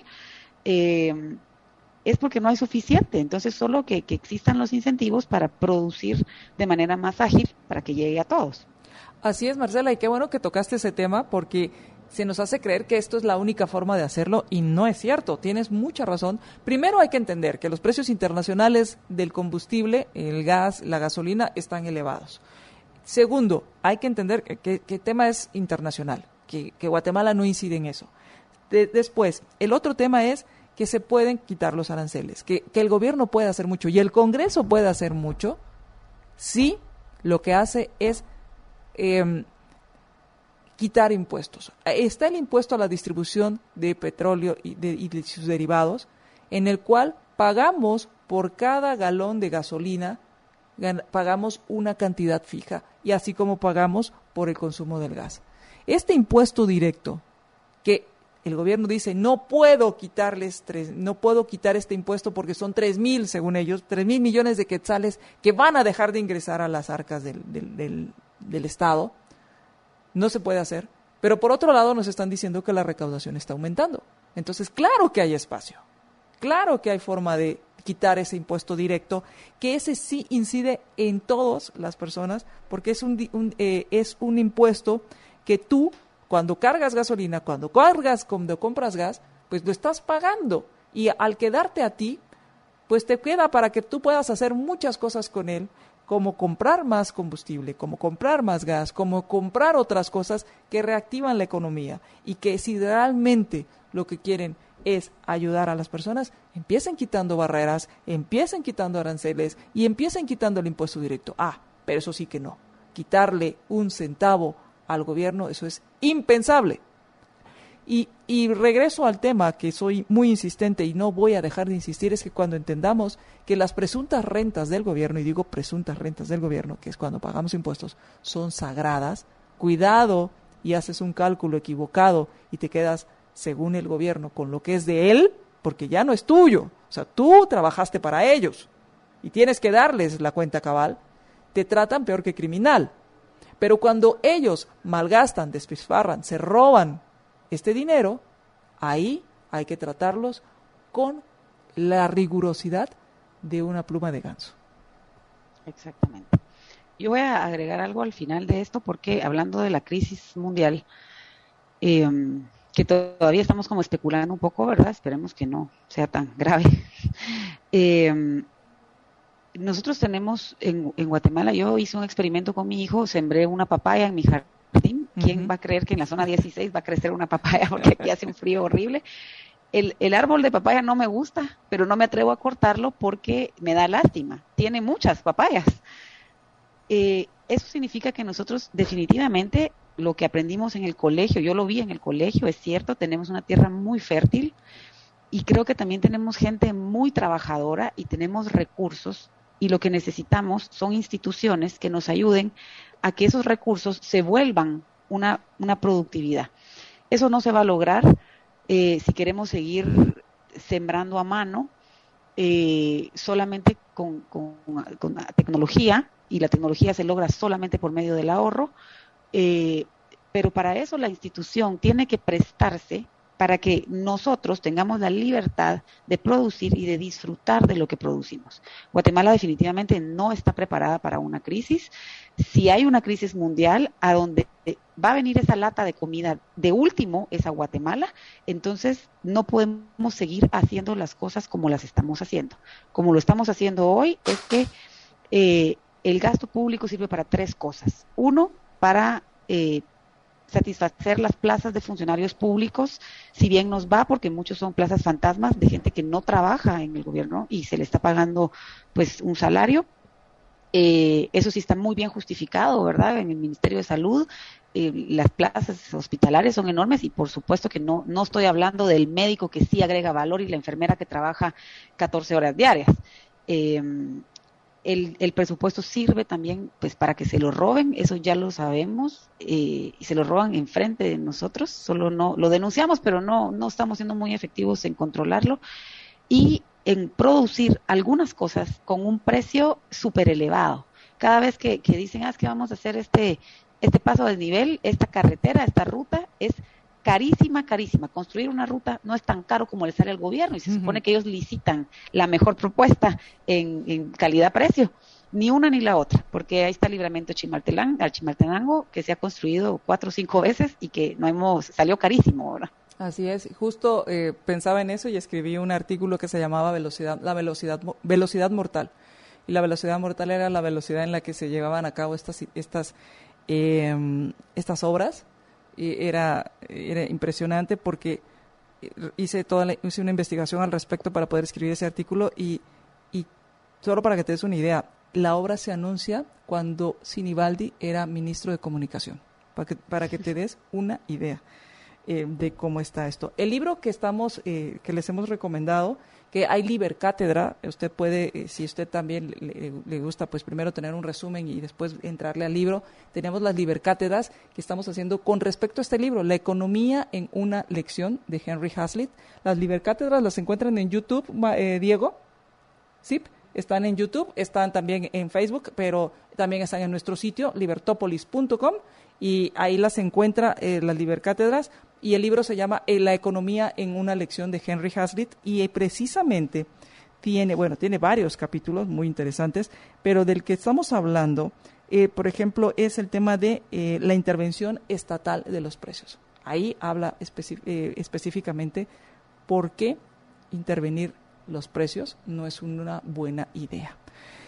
es porque no hay suficiente. Entonces solo que existan los incentivos para producir de manera más ágil para que llegue a todos. Así es, Marcela, y qué bueno que tocaste ese tema, porque se nos hace creer que esto es la única forma de hacerlo y no es cierto, tienes mucha razón. Primero hay que entender que los precios internacionales del combustible, el gas, la gasolina, están elevados. Segundo, hay que entender que el tema es internacional, que Guatemala no incide en eso. Después, el otro tema es que se pueden quitar los aranceles, que el gobierno puede hacer mucho y el Congreso puede hacer mucho si lo que hace es quitar impuestos. Está el impuesto a la distribución de petróleo y de sus derivados, en el cual pagamos por cada galón de gasolina, pagamos una cantidad fija, y así como pagamos por el consumo del gas. Este impuesto directo, que el gobierno dice, no puedo quitar este impuesto porque son 3,000, según ellos, 3,000 millones de quetzales que van a dejar de ingresar a las arcas del Estado, no se puede hacer, pero por otro lado nos están diciendo que la recaudación está aumentando. Entonces, claro que hay espacio, claro que hay forma de quitar ese impuesto directo, que ese sí incide en todas las personas, porque es un impuesto que tú, cuando cargas gasolina, cuando compras gas, pues lo estás pagando, y al quedarte a ti, pues te queda para que tú puedas hacer muchas cosas con él, como comprar más combustible, como comprar más gas, como comprar otras cosas que reactivan la economía, y que si realmente lo que quieren es ayudar a las personas, empiecen quitando barreras, empiecen quitando aranceles y empiecen quitando el impuesto directo. Pero eso sí que no. Quitarle un centavo al gobierno, eso es impensable. Y regreso al tema, que soy muy insistente y no voy a dejar de insistir, es que cuando entendamos que las presuntas rentas del gobierno, y digo presuntas rentas del gobierno, que es cuando pagamos impuestos, son sagradas, cuidado y haces un cálculo equivocado y te quedas, según el gobierno, con lo que es de él, porque ya no es tuyo. O sea, tú trabajaste para ellos y tienes que darles la cuenta cabal, te tratan peor que criminal. Pero cuando ellos malgastan, despilfarran, se roban este dinero, ahí hay que tratarlos con la rigurosidad de una pluma de ganso. Exactamente. Yo voy a agregar algo al final de esto, porque hablando de la crisis mundial, que todavía estamos como especulando un poco, ¿verdad? Esperemos que no sea tan grave. Nosotros tenemos en Guatemala, yo hice un experimento con mi hijo, sembré una papaya en mi jardín. ¿Quién va a creer que en la zona 16 va a crecer una papaya? Porque aquí hace un frío horrible. El árbol de papaya no me gusta, pero no me atrevo a cortarlo porque me da lástima. Tiene muchas papayas. Eso significa que nosotros definitivamente lo que aprendimos en el colegio, yo lo vi en el colegio, es cierto, tenemos una tierra muy fértil y creo que también tenemos gente muy trabajadora y tenemos recursos, y lo que necesitamos son instituciones que nos ayuden a que esos recursos se vuelvan una productividad. Eso no se va a lograr si queremos seguir sembrando a mano, solamente con la tecnología, y la tecnología se logra solamente por medio del ahorro, pero para eso la institución tiene que prestarse para que nosotros tengamos la libertad de producir y de disfrutar de lo que producimos. Guatemala definitivamente no está preparada para una crisis. Si hay una crisis mundial a donde va a venir esa lata de comida de último, es a Guatemala, entonces no podemos seguir haciendo las cosas como las estamos haciendo. Como lo estamos haciendo hoy, es que el gasto público sirve para 3 cosas. 1, para satisfacer las plazas de funcionarios públicos, si bien nos va, porque muchos son plazas fantasmas de gente que no trabaja en el gobierno y se le está pagando pues un salario. Eso sí está muy bien justificado, ¿verdad? En el Ministerio de Salud, las plazas hospitalarias son enormes y por supuesto que no estoy hablando del médico que sí agrega valor y la enfermera que trabaja 14 horas diarias. El presupuesto sirve también pues para que se lo roben, eso ya lo sabemos, y se lo roban enfrente de nosotros, solo no lo denunciamos, pero no estamos siendo muy efectivos en controlarlo y en producir algunas cosas con un precio súper elevado. Cada vez que dicen, es que vamos a hacer este paso de nivel, esta carretera, esta ruta, es carísima. Construir una ruta no es tan caro como le sale al gobierno y se supone que ellos licitan la mejor propuesta en calidad-precio. Ni una ni la otra, porque ahí está el Libramiento Chimaltenango, que se ha construido 4 o 5 veces y que salió carísimo ahora. Así es, justo pensaba en eso y escribí un artículo que se llamaba velocidad mortal. Y la velocidad mortal era la velocidad en la que se llevaban a cabo estas obras. Y era impresionante porque hice una investigación al respecto para poder escribir ese artículo y solo para que te des una idea, la obra se anuncia cuando Sinibaldi era ministro de Comunicación, para que te des una idea de cómo está esto. El libro que les hemos recomendado, que hay Libercátedra, usted puede, si usted también le gusta, pues primero tener un resumen y después entrarle al libro. Tenemos las Libercátedras que estamos haciendo con respecto a este libro, La economía en una lección, de Henry Hazlitt. Las Libercátedras las encuentran en YouTube, Diego. Sí, están en YouTube, están también en Facebook, pero también están en nuestro sitio, libertopolis.com, y ahí las encuentra, las Libercátedras. Y el libro se llama La economía en una lección, de Henry Hazlitt, y precisamente tiene varios capítulos muy interesantes, pero del que estamos hablando, por ejemplo, es el tema de la intervención estatal de los precios. Ahí habla específicamente por qué intervenir los precios no es una buena idea.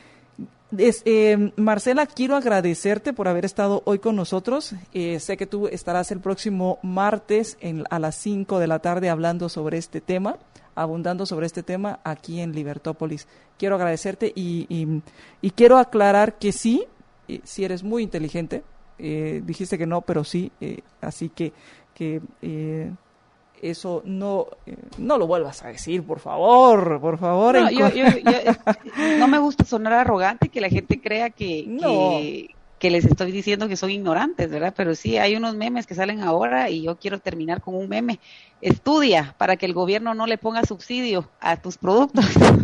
Marcela, quiero agradecerte por haber estado hoy con nosotros. Sé que tú estarás el próximo martes a las 5 de la tarde abundando sobre este tema aquí en Libertópolis. Quiero agradecerte y quiero aclarar que sí eres muy inteligente. Dijiste que no, pero sí, así que eso no lo vuelvas a decir, por favor. No, yo no me gusta sonar arrogante, que la gente crea que les estoy diciendo que son ignorantes, ¿verdad? Pero sí, hay unos memes que salen ahora y yo quiero terminar con un meme. Estudia para que el gobierno no le ponga subsidio a tus productos.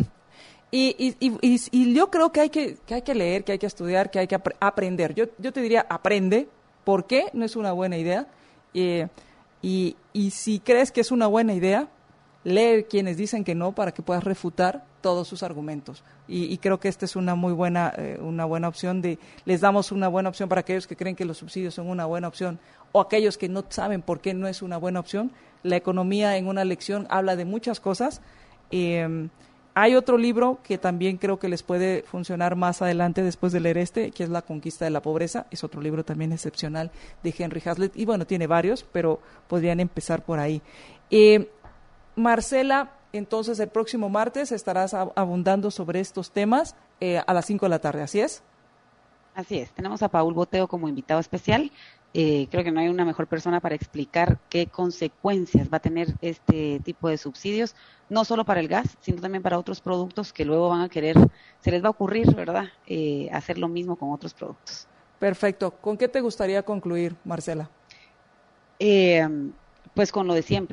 Y yo creo que hay que leer, que hay que estudiar, que hay que aprender. Yo te diría, aprende. ¿Por qué no es una buena idea? Y si crees que es una buena idea, lee quienes dicen que no para que puedas refutar todos sus argumentos. Y creo que esta es una muy buena opción. Les damos una buena opción para aquellos que creen que los subsidios son una buena opción o aquellos que no saben por qué no es una buena opción. La economía en una lección habla de muchas cosas. Hay otro libro que también creo que les puede funcionar más adelante después de leer que es La conquista de la pobreza. Es otro libro también excepcional de Henry Hazlitt. Y bueno, tiene varios, pero podrían empezar por ahí. Marcela, entonces el próximo martes estarás abundando sobre estos temas a las 5 de la tarde, ¿así es? Así es. Tenemos a Paul Boteo como invitado especial. Creo que no hay una mejor persona para explicar qué consecuencias va a tener este tipo de subsidios, no solo para el gas, sino también para otros productos que luego van a querer, se les va a ocurrir, ¿verdad?, hacer lo mismo con otros productos. Perfecto. ¿Con qué te gustaría concluir, Marcela? Pues con lo de siempre.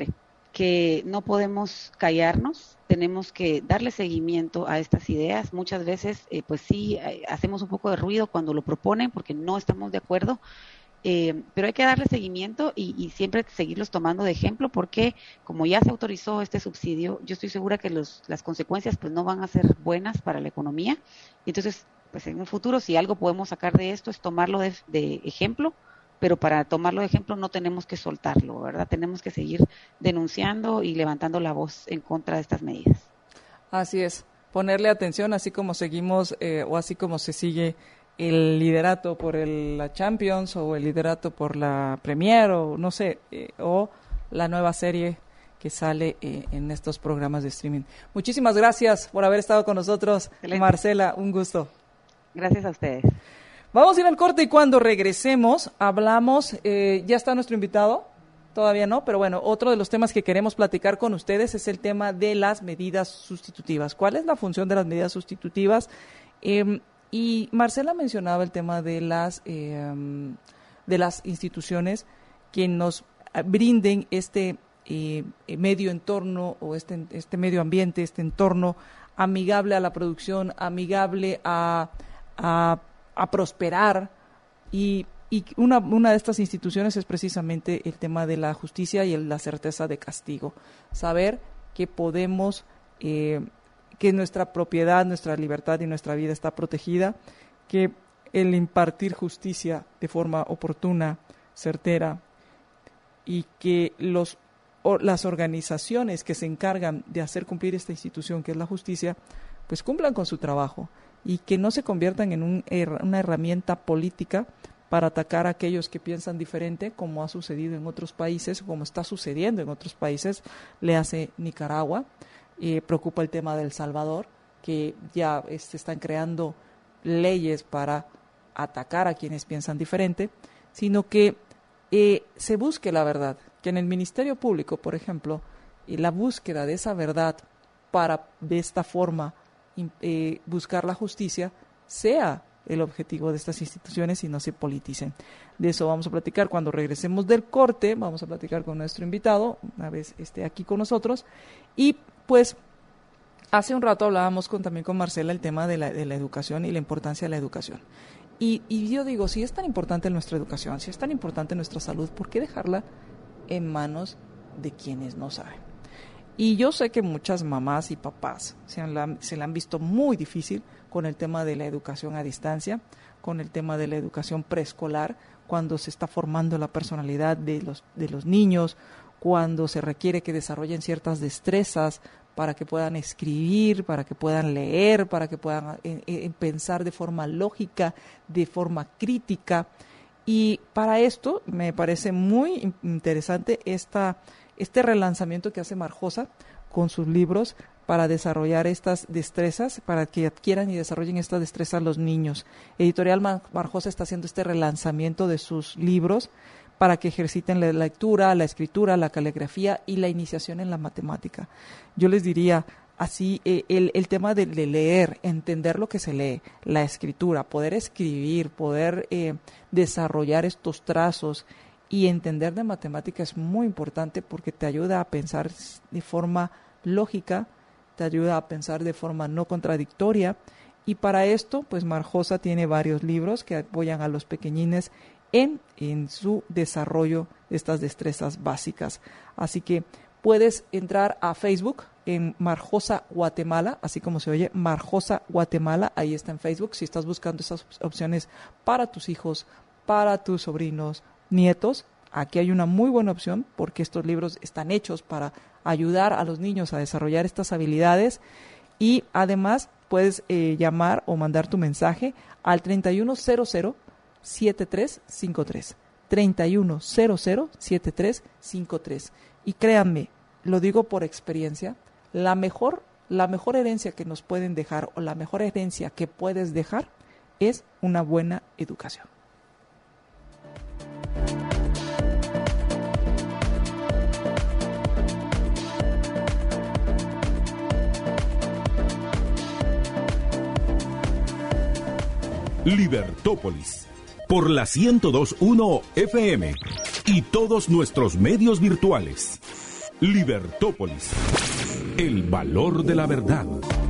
que no podemos callarnos, tenemos que darle seguimiento a estas ideas. Muchas veces, pues sí, hacemos un poco de ruido cuando lo proponen porque no estamos de acuerdo, pero hay que darle seguimiento y siempre seguirlos tomando de ejemplo, porque como ya se autorizó este subsidio, yo estoy segura que las consecuencias pues no van a ser buenas para la economía. Entonces, pues en un futuro, si algo podemos sacar de esto, es tomarlo de ejemplo, pero para tomarlo de ejemplo no tenemos que soltarlo, ¿verdad? Tenemos que seguir denunciando y levantando la voz en contra de estas medidas. Así es, ponerle atención, así como seguimos o así como se sigue el liderato por la Champions o el liderato por la Premier o no sé, o la nueva serie que sale en estos programas de streaming. Muchísimas gracias por haber estado con nosotros. Excelente. Marcela, un gusto. Gracias a ustedes. Vamos a ir al corte y cuando regresemos hablamos, ya está nuestro invitado, todavía no, pero bueno, otro de los temas que queremos platicar con ustedes es el tema de las medidas sustitutivas. ¿Cuál es la función de las medidas sustitutivas? Y Marcela mencionaba el tema de las instituciones que nos brinden este medio entorno o este medio ambiente, este entorno amigable a la producción, amigable a prosperar, y una de estas instituciones es precisamente el tema de la justicia y la certeza de castigo. Saber que podemos, que nuestra propiedad, nuestra libertad y nuestra vida está protegida, que el impartir justicia de forma oportuna, certera, y que las organizaciones que se encargan de hacer cumplir esta institución que es la justicia, pues cumplan con su trabajo y que no se conviertan en una herramienta política para atacar a aquellos que piensan diferente, como ha sucedido en otros países, como está sucediendo en otros países. Le hace Nicaragua, preocupa el tema de El Salvador, que ya se están creando leyes para atacar a quienes piensan diferente, sino que se busque la verdad, que en el Ministerio Público, por ejemplo, la búsqueda de esa verdad para de esta forma buscar la justicia sea el objetivo de estas instituciones y no se politicen. De eso vamos a platicar cuando regresemos del corte. Vamos a platicar con nuestro invitado, una vez esté aquí con nosotros. Y pues hace un rato hablábamos también con Marcela el tema de la educación y la importancia de la educación. Y yo digo, si es tan importante nuestra educación, si es tan importante nuestra salud, ¿por qué dejarla en manos de quienes no saben? Y yo sé que muchas mamás y papás se la han visto muy difícil con el tema de la educación a distancia, con el tema de la educación preescolar, cuando se está formando la personalidad de los niños, cuando se requiere que desarrollen ciertas destrezas para que puedan escribir, para que puedan leer, para que puedan pensar de forma lógica, de forma crítica. Y para esto me parece muy interesante este relanzamiento que hace Marjosa con sus libros para desarrollar estas destrezas, para que adquieran y desarrollen estas destrezas los niños. Editorial Marjosa está haciendo este relanzamiento de sus libros para que ejerciten la lectura, la escritura, la caligrafía y la iniciación en la matemática. Yo les diría así, el tema de leer, entender lo que se lee, la escritura, poder escribir, poder desarrollar estos trazos y entender de matemática es muy importante porque te ayuda a pensar de forma lógica, te ayuda a pensar de forma no contradictoria, y para esto pues Marjosa tiene varios libros que apoyan a los pequeñines en su desarrollo de estas destrezas básicas. Así que puedes entrar a Facebook en Marjosa Guatemala, así como se oye, Marjosa Guatemala, ahí está en Facebook, si estás buscando esas opciones para tus hijos, para tus sobrinos, nietos. Aquí hay una muy buena opción porque estos libros están hechos para ayudar a los niños a desarrollar estas habilidades, y además puedes llamar o mandar tu mensaje al 3100-7353, 3100-7353, y créanme, lo digo por experiencia, la mejor herencia que nos pueden dejar, o la mejor herencia que puedes dejar, es una buena educación. Libertópolis, por la 102.1 FM y todos nuestros medios virtuales. Libertópolis. El valor de la verdad.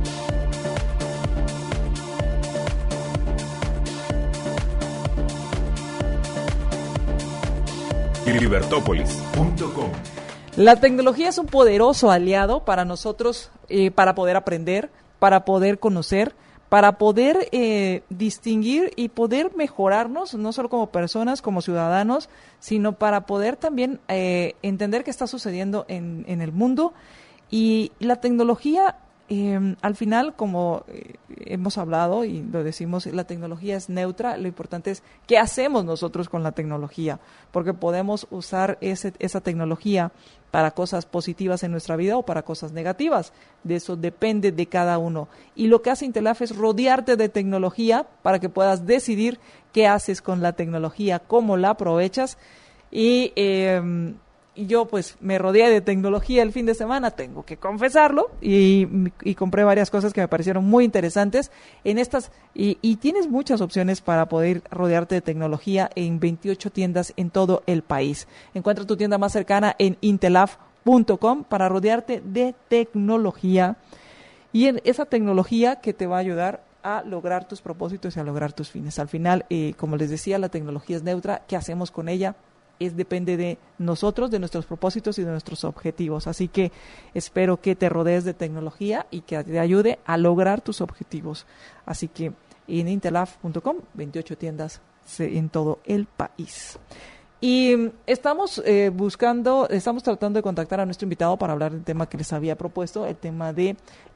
Libertópolis.com. La tecnología es un poderoso aliado para nosotros, para poder aprender, para poder conocer, para poder distinguir y poder mejorarnos, no solo como personas, como ciudadanos, sino para poder también entender qué está sucediendo en el mundo. Y la tecnología, al final, como hemos hablado y lo decimos, la tecnología es neutra. Lo importante es qué hacemos nosotros con la tecnología, porque podemos usar esa tecnología para cosas positivas en nuestra vida o para cosas negativas. De eso depende de cada uno. Y lo que hace Intelaf es rodearte de tecnología para que puedas decidir qué haces con la tecnología, cómo la aprovechas. Y yo pues me rodeé de tecnología el fin de semana, tengo que confesarlo, y compré varias cosas que me parecieron muy interesantes en estas, y tienes muchas opciones para poder rodearte de tecnología en 28 tiendas en todo el país. Encuentra tu tienda más cercana en intelaf.com para rodearte de tecnología, y en esa tecnología que te va a ayudar a lograr tus propósitos y a lograr tus fines. Al final, como les decía, la tecnología es neutra. ¿Qué hacemos con ella? Depende de nosotros, de nuestros propósitos y de nuestros objetivos. Así que espero que te rodees de tecnología y que te ayude a lograr tus objetivos. Así que en intelaf.com, 28 tiendas en todo el país. Y estamos tratando de contactar a nuestro invitado para hablar del tema que les había propuesto, el tema de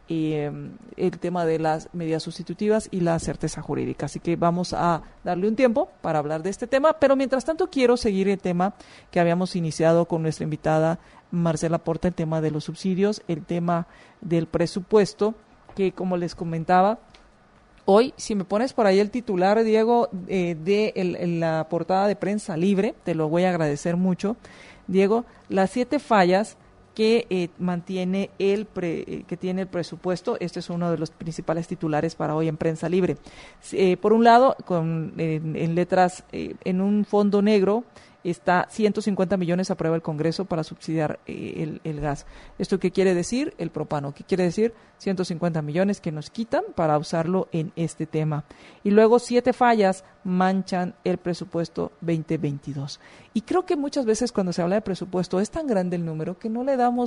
las medidas sustitutivas y la certeza jurídica. Así que vamos a darle un tiempo para hablar de este tema, pero mientras tanto quiero seguir el tema que habíamos iniciado con nuestra invitada Marcela Porta, el tema de los subsidios, el tema del presupuesto, que como les comentaba, hoy, si me pones por ahí el titular, Diego, la portada de Prensa Libre, te lo voy a agradecer mucho, Diego, las 7 fallas que tiene el presupuesto. Este es uno de los principales titulares para hoy en Prensa Libre. Por un lado, en letras, en un fondo negro, está 150 millones aprueba el Congreso para subsidiar el gas. ¿Esto qué quiere decir? El propano. ¿Qué quiere decir? 150 millones que nos quitan para usarlo en este tema. Y luego 7 fallas manchan el presupuesto 2022. Y creo que muchas veces cuando se habla de presupuesto es tan grande el número que no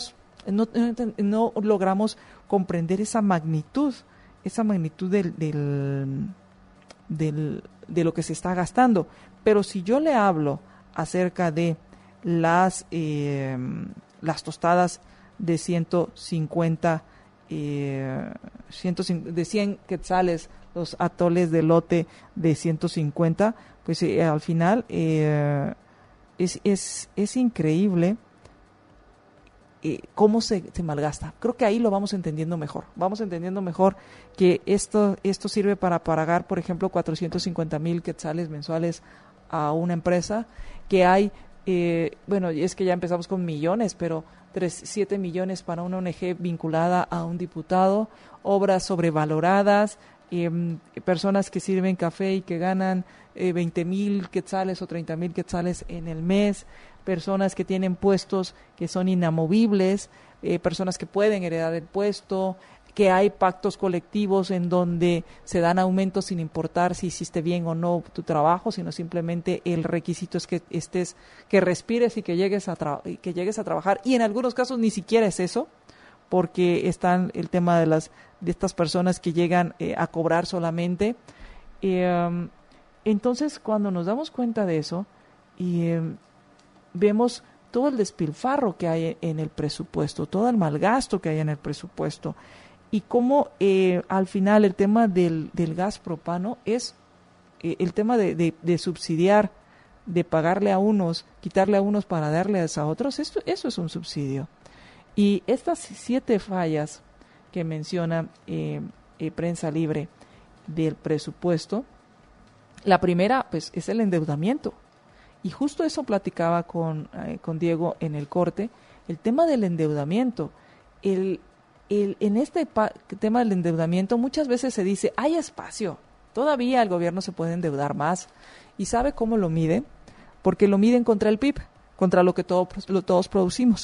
logramos comprender esa magnitud de lo que se está gastando. Pero si yo le hablo acerca de las tostadas de 150 de 100 quetzales, los atoles de elote de 150, pues al final es increíble cómo se malgasta. Creo que ahí lo vamos entendiendo mejor. Vamos entendiendo mejor que esto sirve para pagar, por ejemplo, 450,000 quetzales mensuales a una empresa, que hay, es que ya empezamos con millones, pero 7 millones para una ONG vinculada a un diputado, obras sobrevaloradas, personas que sirven café y que ganan 20,000 quetzales o 30,000 quetzales en el mes, personas que tienen puestos que son inamovibles, personas que pueden heredar el puesto, que hay pactos colectivos en donde se dan aumentos sin importar si hiciste bien o no tu trabajo, sino simplemente el requisito es que respires y que llegues a trabajar, y en algunos casos ni siquiera es eso, porque están el tema de estas personas que llegan a cobrar solamente. Entonces, cuando nos damos cuenta de eso y vemos todo el despilfarro que hay en el presupuesto, todo el malgasto que hay en el presupuesto, y cómo al final el tema del gas propano es el tema de subsidiar, de pagarle a unos, quitarle a unos para darles a otros. Eso es un subsidio. Y estas 7 fallas que menciona Prensa Libre del presupuesto, la primera pues es el endeudamiento. Y justo eso platicaba con Diego en el corte, el tema del endeudamiento. En este tema del endeudamiento muchas veces se dice, hay espacio, todavía el gobierno se puede endeudar más. ¿Y sabe cómo lo miden? Porque lo miden contra el PIB, contra lo que todos producimos.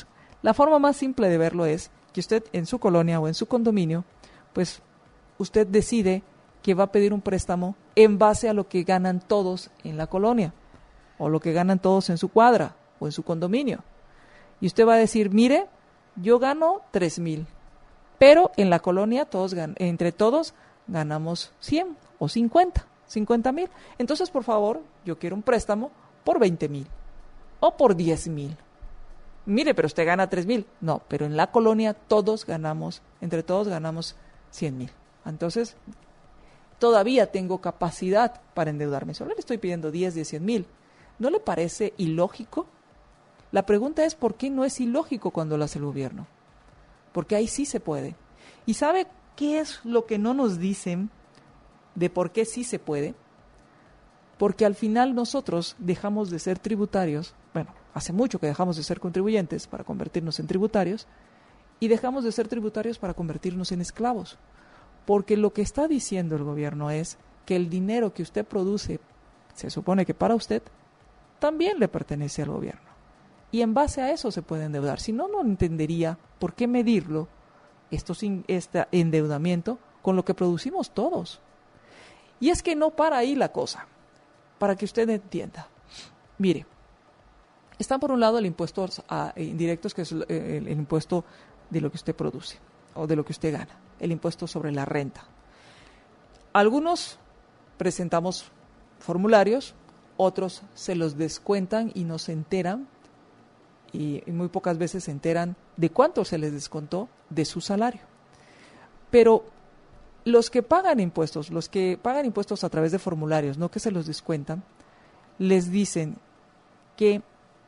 La forma más simple de verlo es que usted en su colonia o en su condominio, pues usted decide que va a pedir un préstamo en base a lo que ganan todos en la colonia o lo que ganan todos en su cuadra o en su condominio. Y usted va a decir, mire, yo gano 3,000, pero en la colonia entre todos ganamos 100 o 50,000. Entonces, por favor, yo quiero un préstamo por 20,000 o por 10,000. Mire, pero usted gana 3,000. No, pero en la colonia entre todos ganamos 100,000. Entonces, todavía tengo capacidad para endeudarme. Solo le estoy pidiendo 10 de 100,000. ¿No le parece ilógico? La pregunta es, ¿por qué no es ilógico cuando lo hace el gobierno? Porque ahí sí se puede. ¿Y sabe qué es lo que no nos dicen de por qué sí se puede? Porque al final nosotros dejamos de ser tributarios, bueno, hace mucho que dejamos de ser contribuyentes para convertirnos en tributarios, y dejamos de ser tributarios para convertirnos en esclavos. Porque lo que está diciendo el gobierno es que el dinero que usted produce, se supone que para usted, también le pertenece al gobierno. Y en base a eso se puede endeudar. Si no, no entendería por qué medirlo, este endeudamiento, con lo que producimos todos. Y es que no para ahí la cosa, para que usted entienda. Mire, están por un lado el impuesto a indirectos, que es el impuesto de lo que usted produce o de lo que usted gana, el impuesto sobre la renta. Algunos presentamos formularios, otros se los descuentan y no se enteran, y muy pocas veces se enteran de cuánto se les descontó de su salario. Pero los que pagan impuestos a través de formularios, no que se los descuentan, les dicen que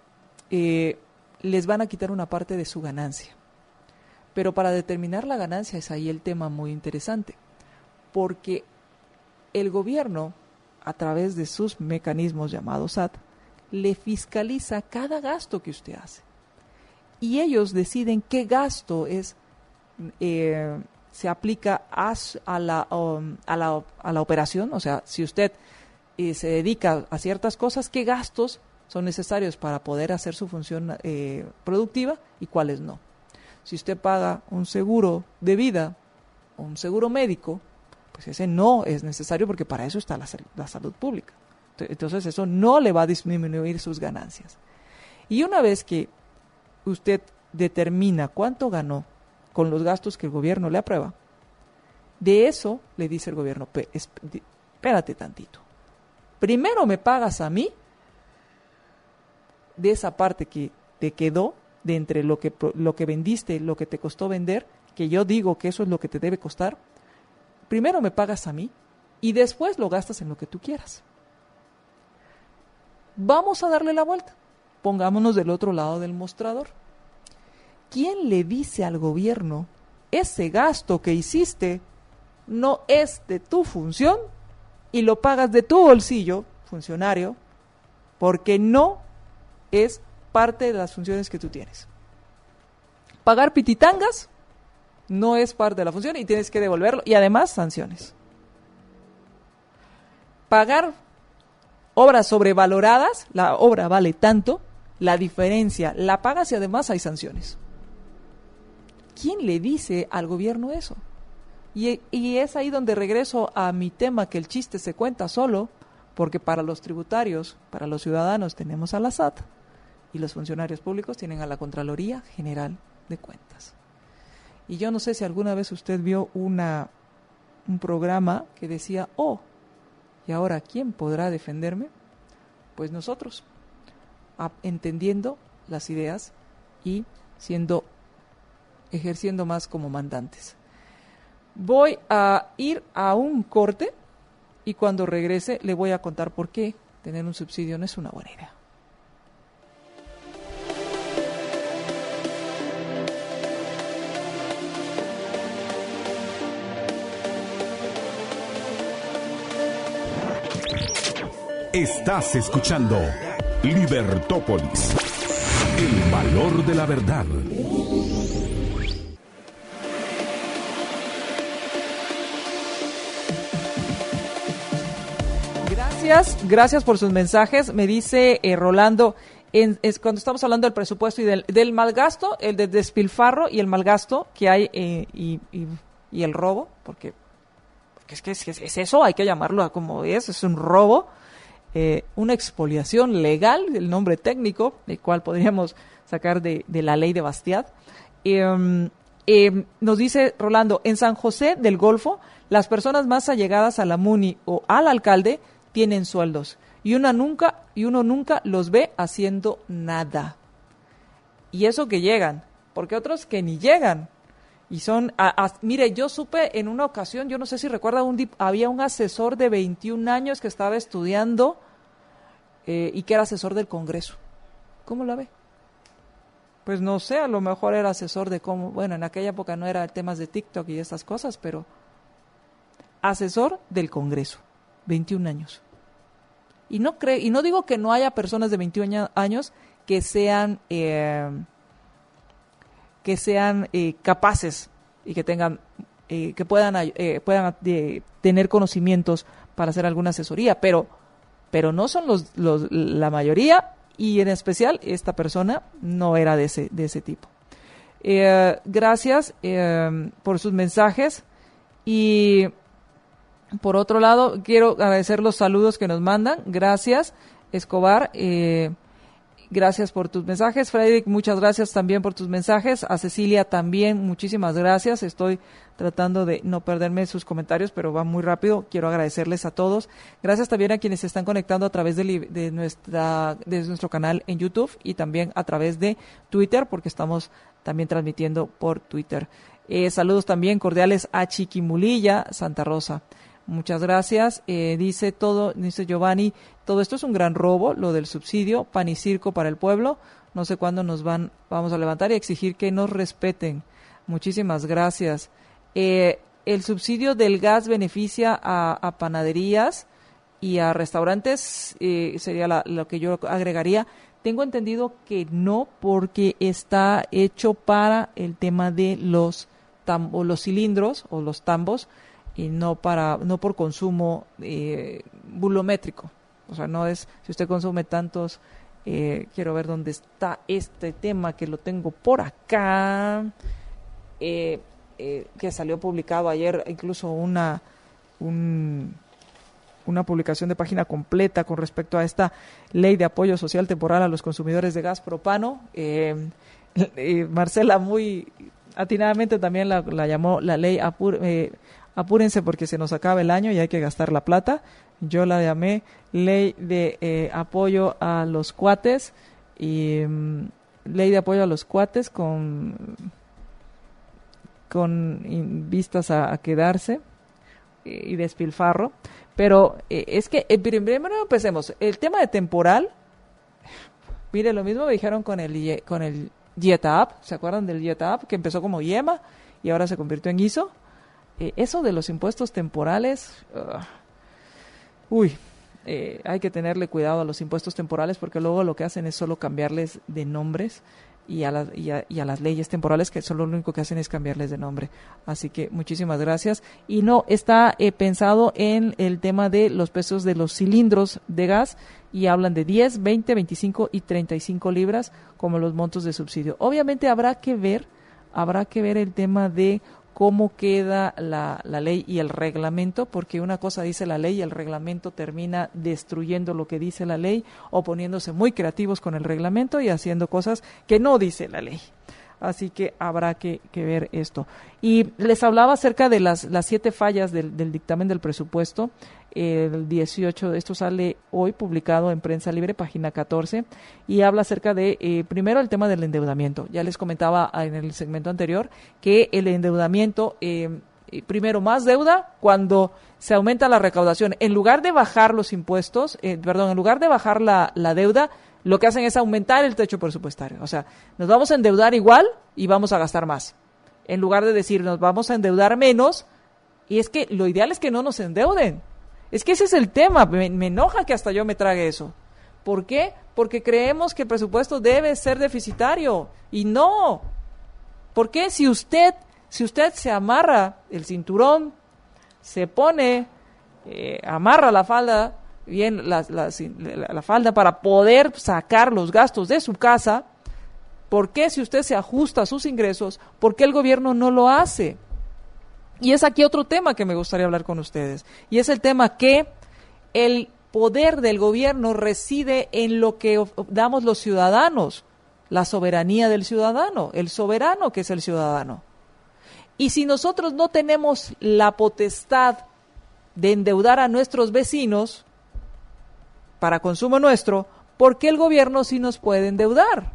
les van a quitar una parte de su ganancia. Pero para determinar la ganancia es ahí el tema muy interesante, porque el gobierno, a través de sus mecanismos llamados SAT, le fiscaliza cada gasto que usted hace. Y ellos deciden qué gasto se aplica a la operación. O sea, si usted se dedica a ciertas cosas, qué gastos son necesarios para poder hacer su función productiva y cuáles no. Si usted paga un seguro de vida o un seguro médico, pues ese no es necesario porque para eso está la salud pública. Entonces eso no le va a disminuir sus ganancias. Y una vez que usted determina cuánto ganó con los gastos que el gobierno le aprueba, de eso le dice el gobierno, espérate tantito. Primero me pagas a mí de esa parte que te quedó de entre lo que vendiste, lo que te costó vender, que yo digo que eso es lo que te debe costar. Primero me pagas a mí y después lo gastas en lo que tú quieras. Vamos a darle la vuelta. Pongámonos del otro lado del mostrador. ¿Quién le dice al gobierno, ese gasto que hiciste no es de tu función y lo pagas de tu bolsillo, funcionario, porque no es parte de las funciones que tú tienes? Pagar pititangas no es parte de la función y tienes que devolverlo, y además sanciones. Pagar obras sobrevaloradas, la obra vale tanto, la diferencia la pagas y además hay sanciones. ¿Quién le dice al gobierno eso? Y es ahí donde regreso a mi tema, que el chiste se cuenta solo, porque para los tributarios, para los ciudadanos tenemos a la SAT y los funcionarios públicos tienen a la Contraloría General de Cuentas. Y yo no sé si alguna vez usted vio un programa que decía, ¿y ahora quién podrá defenderme? Pues nosotros, entendiendo las ideas y ejerciendo más como mandantes. Voy a ir a un corte y cuando regrese le voy a contar por qué tener un subsidio no es una buena idea. Estás escuchando Libertópolis, el valor de la verdad. Gracias por sus mensajes. Me dice Rolando, es cuando estamos hablando del presupuesto y del malgasto, el de despilfarro y el malgasto que hay y el robo, porque es eso, hay que llamarlo como es un robo, una expoliación legal, el nombre técnico, el cual podríamos sacar de la ley de Bastiat. Nos dice Rolando, en San José del Golfo, las personas más allegadas a la MUNI o al alcalde tienen sueldos y uno nunca los ve haciendo nada. Y eso que llegan, porque otros que ni llegan. Y son, mire, yo supe en una ocasión, yo no sé si recuerda, había un asesor de 21 años que estaba estudiando y que era asesor del Congreso. ¿Cómo la ve? Pues no sé, a lo mejor era asesor de cómo, bueno, en aquella época no era temas de TikTok y esas cosas, pero asesor del Congreso, 21 años. Y no digo que no haya personas de 21 años que sean capaces y que tengan que puedan tener conocimientos para hacer alguna asesoría, pero no son la mayoría, y en especial esta persona no era de ese tipo. Gracias por sus mensajes, y por otro lado quiero agradecer los saludos que nos mandan. Gracias, Escobar. Gracias por tus mensajes. Frederick, muchas gracias también por tus mensajes. A Cecilia también, muchísimas gracias. Estoy tratando de no perderme sus comentarios, pero va muy rápido. Quiero agradecerles a todos. Gracias también a quienes se están conectando a través de nuestro canal en YouTube y también a través de Twitter, porque estamos también transmitiendo por Twitter. Saludos también cordiales a Chiquimulilla, Santa Rosa. Muchas gracias. Dice Giovanni, todo esto es un gran robo, lo del subsidio, pan y circo para el pueblo. No sé cuándo vamos a levantar y exigir que nos respeten. Muchísimas gracias. El subsidio del gas beneficia a panaderías y a restaurantes, sería lo que yo agregaría. Tengo entendido que no, porque está hecho para el tema de los cilindros o los tambos, y no por consumo volumétrico. O sea, no es, si usted consume tantos, quiero ver dónde está este tema, que lo tengo por acá, que salió publicado ayer, incluso una publicación de página completa con respecto a esta ley de apoyo social temporal a los consumidores de gas propano. Marcela muy atinadamente también la llamó la ley apúrense porque se nos acaba el año y hay que gastar la plata. Yo la llamé ley de apoyo a los cuates, y ley de apoyo a los cuates con vistas a quedarse y despilfarro. Pero es que primero empecemos. El tema de temporal, mire, lo mismo me dijeron con el YETA-AP. ¿Se acuerdan del YETA-AP? Que empezó como YEMA y ahora se convirtió en ISO. Eso de los impuestos temporales, hay que tenerle cuidado a los impuestos temporales, porque luego lo que hacen es solo cambiarles de nombres, y a las leyes temporales, que solo lo único que hacen es cambiarles de nombre. Así que muchísimas gracias. Y no está pensado en el tema de los pesos de los cilindros de gas, y hablan de 10, 20, 25 y 35 libras como los montos de subsidio. Obviamente habrá que ver el tema de cómo queda la ley y el reglamento, porque una cosa dice la ley y el reglamento termina destruyendo lo que dice la ley, o poniéndose muy creativos con el reglamento y haciendo cosas que no dice la ley. Así que habrá que ver esto. Y les hablaba acerca de las 7 fallas del dictamen del presupuesto. El 18, esto sale hoy publicado en Prensa Libre, página 14, y habla acerca de, primero, el tema del endeudamiento. Ya les comentaba en el segmento anterior que el endeudamiento, primero, más deuda cuando se aumenta la recaudación. En lugar de bajar los impuestos, en lugar de bajar la deuda, lo que hacen es aumentar el techo presupuestario. O sea, nos vamos a endeudar igual y vamos a gastar más. En lugar de decir, nos vamos a endeudar menos, y es que lo ideal es que no nos endeuden. Es que ese es el tema. Me enoja que hasta yo me trague eso. ¿Por qué? Porque creemos que el presupuesto debe ser deficitario. Y no. ¿Por qué? Si usted se amarra el cinturón, se pone, amarra la falda, bien la falda para poder sacar los gastos de su casa, ¿por qué si usted se ajusta a sus ingresos, por qué el gobierno no lo hace? Y es aquí otro tema que me gustaría hablar con ustedes, y es el tema que el poder del gobierno reside en lo que damos los ciudadanos, la soberanía del ciudadano, el soberano que es el ciudadano. Y si nosotros no tenemos la potestad de endeudar a nuestros vecinos para consumo nuestro, ¿por qué el gobierno sí nos puede endeudar?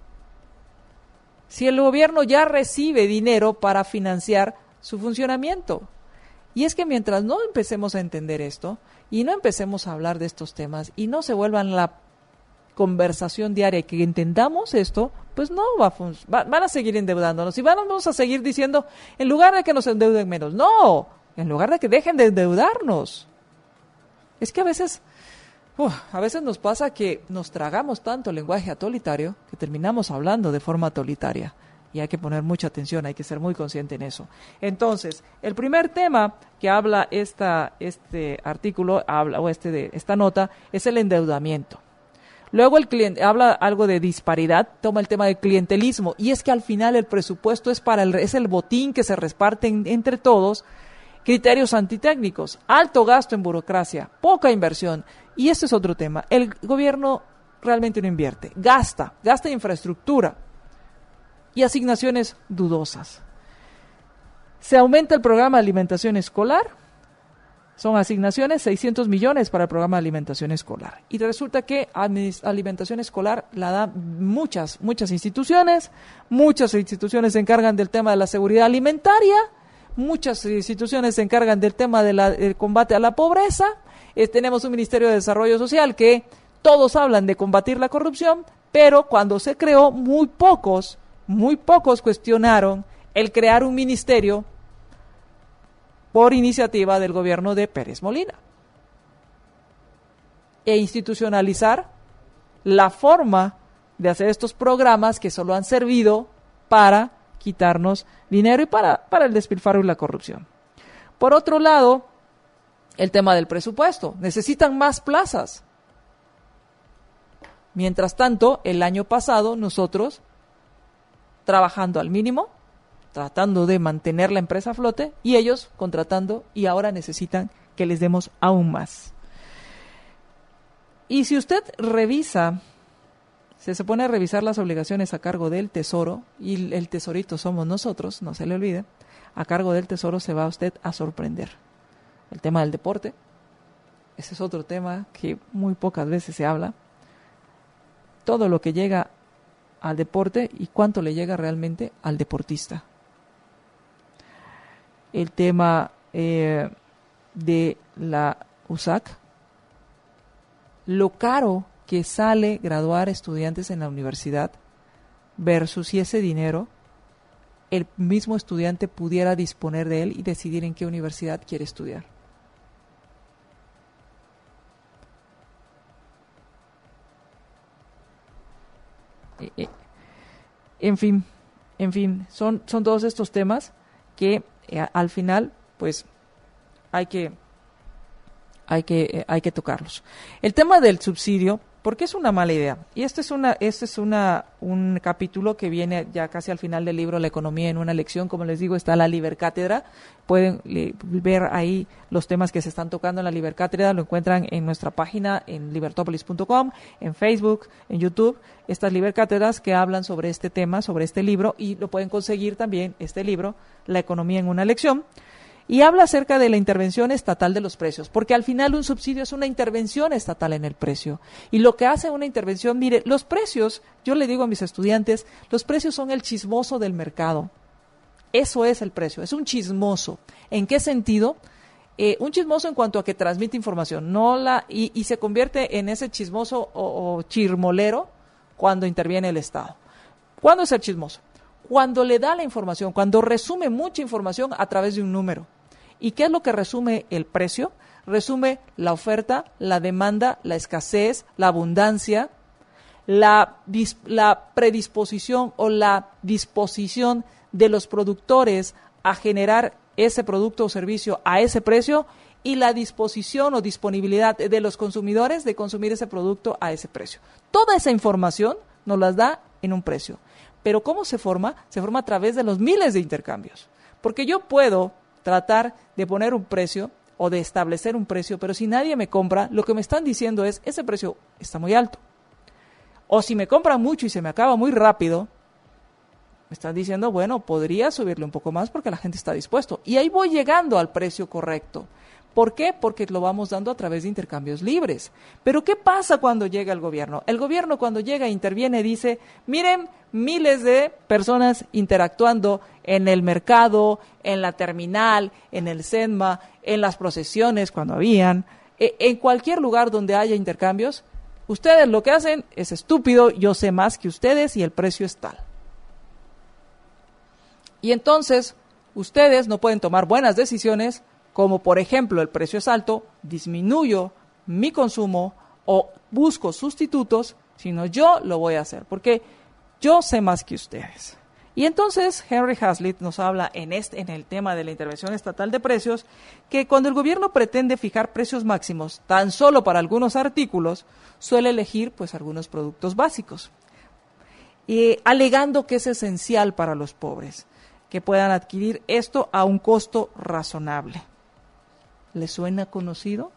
Si el gobierno ya recibe dinero para financiar su funcionamiento. Y es que mientras no empecemos a entender esto y no empecemos a hablar de estos temas y no se vuelvan la conversación diaria y que entendamos esto, pues no van a seguir endeudándonos y vamos a seguir diciendo, en lugar de que nos endeuden menos, no, en lugar de que dejen de endeudarnos. Es que a veces nos pasa que nos tragamos tanto el lenguaje autoritario que terminamos hablando de forma autoritaria. Y hay que poner mucha atención, hay que ser muy consciente en eso. Entonces, el primer tema que habla este artículo, esta nota, es el endeudamiento. Luego habla algo de disparidad, toma el tema del clientelismo, y es que al final el presupuesto es el botín que se reparte entre todos. Criterios antitécnicos, alto gasto en burocracia, poca inversión, y este es otro tema. El gobierno realmente no invierte, gasta en infraestructura y asignaciones dudosas. Se aumenta el programa de alimentación escolar, son asignaciones, 600 millones para el programa de alimentación escolar. Y resulta que alimentación escolar la dan muchas instituciones se encargan del tema de la seguridad alimentaria, muchas instituciones se encargan del tema del combate a la pobreza, tenemos un Ministerio de Desarrollo Social que todos hablan de combatir la corrupción, pero cuando se creó muy pocos cuestionaron el crear un ministerio por iniciativa del gobierno de Pérez Molina e institucionalizar la forma de hacer estos programas que solo han servido para quitarnos dinero y para el despilfarro y la corrupción. Por otro lado, el tema del presupuesto. Necesitan más plazas. Mientras tanto, el año pasado nosotros, trabajando al mínimo, tratando de mantener la empresa a flote, y ellos contratando, y ahora necesitan que les demos aún más. Y si usted revisa, se pone a revisar las obligaciones a cargo del Tesoro, y el tesorito somos nosotros, no se le olvide, a cargo del Tesoro se va usted a sorprender. El tema del deporte, ese es otro tema que muy pocas veces se habla. Todo lo que llega al deporte y cuánto le llega realmente al deportista. El tema de la USAC, lo caro que sale graduar estudiantes en la universidad versus si ese dinero el mismo estudiante pudiera disponer de él y decidir en qué universidad quiere estudiar. En fin, son todos estos temas que al final, pues, hay que tocarlos. El tema del subsidio, porque es una mala idea. Y este es un capítulo que viene ya casi al final del libro La economía en una lección. Como les digo, está la Libercátedra. Pueden ver ahí los temas que se están tocando en la Libercátedra. Lo encuentran en nuestra página en libertopolis.com, en Facebook, en YouTube. Estas Libercátedras que hablan sobre este tema, sobre este libro, y lo pueden conseguir también, este libro, La economía en una lección. Y habla acerca de la intervención estatal de los precios, porque al final un subsidio es una intervención estatal en el precio. Y lo que hace una intervención, mire, los precios, yo le digo a mis estudiantes, los precios son el chismoso del mercado. Eso es el precio, es un chismoso. ¿En qué sentido? Un chismoso en cuanto a que transmite información, y se convierte en ese chismoso o chirmolero cuando interviene el Estado. ¿Cuándo es el chismoso? Cuando le da la información, cuando resume mucha información a través de un número. ¿Y qué es lo que resume el precio? Resume la oferta, la demanda, la escasez, la abundancia, la predisposición o la disposición de los productores a generar ese producto o servicio a ese precio y la disposición o disponibilidad de los consumidores de consumir ese producto a ese precio. Toda esa información nos las da en un precio. Pero ¿cómo se forma? Se forma a través de los miles de intercambios. Porque yo puedo tratar de poner un precio o de establecer un precio, pero si nadie me compra, lo que me están diciendo es, ese precio está muy alto. O si me compran mucho y se me acaba muy rápido, me están diciendo, bueno, podría subirle un poco más porque la gente está dispuesto. Y ahí voy llegando al precio correcto. ¿Por qué? Porque lo vamos dando a través de intercambios libres. Pero ¿qué pasa cuando llega el gobierno? El gobierno cuando llega interviene y dice, miren, miles de personas interactuando en el mercado, en la terminal, en el SEDMA, en las procesiones cuando habían, en cualquier lugar donde haya intercambios. Ustedes lo que hacen es estúpido, yo sé más que ustedes y el precio es tal. Y entonces, ustedes no pueden tomar buenas decisiones, como por ejemplo el precio es alto, disminuyo mi consumo o busco sustitutos, sino yo lo voy a hacer, porque yo sé más que ustedes. Y entonces Henry Hazlitt nos habla en el tema de la intervención estatal de precios, que cuando el gobierno pretende fijar precios máximos tan solo para algunos artículos, suele elegir pues algunos productos básicos, alegando que es esencial para los pobres, que puedan adquirir esto a un costo razonable. ¿Le suena conocido?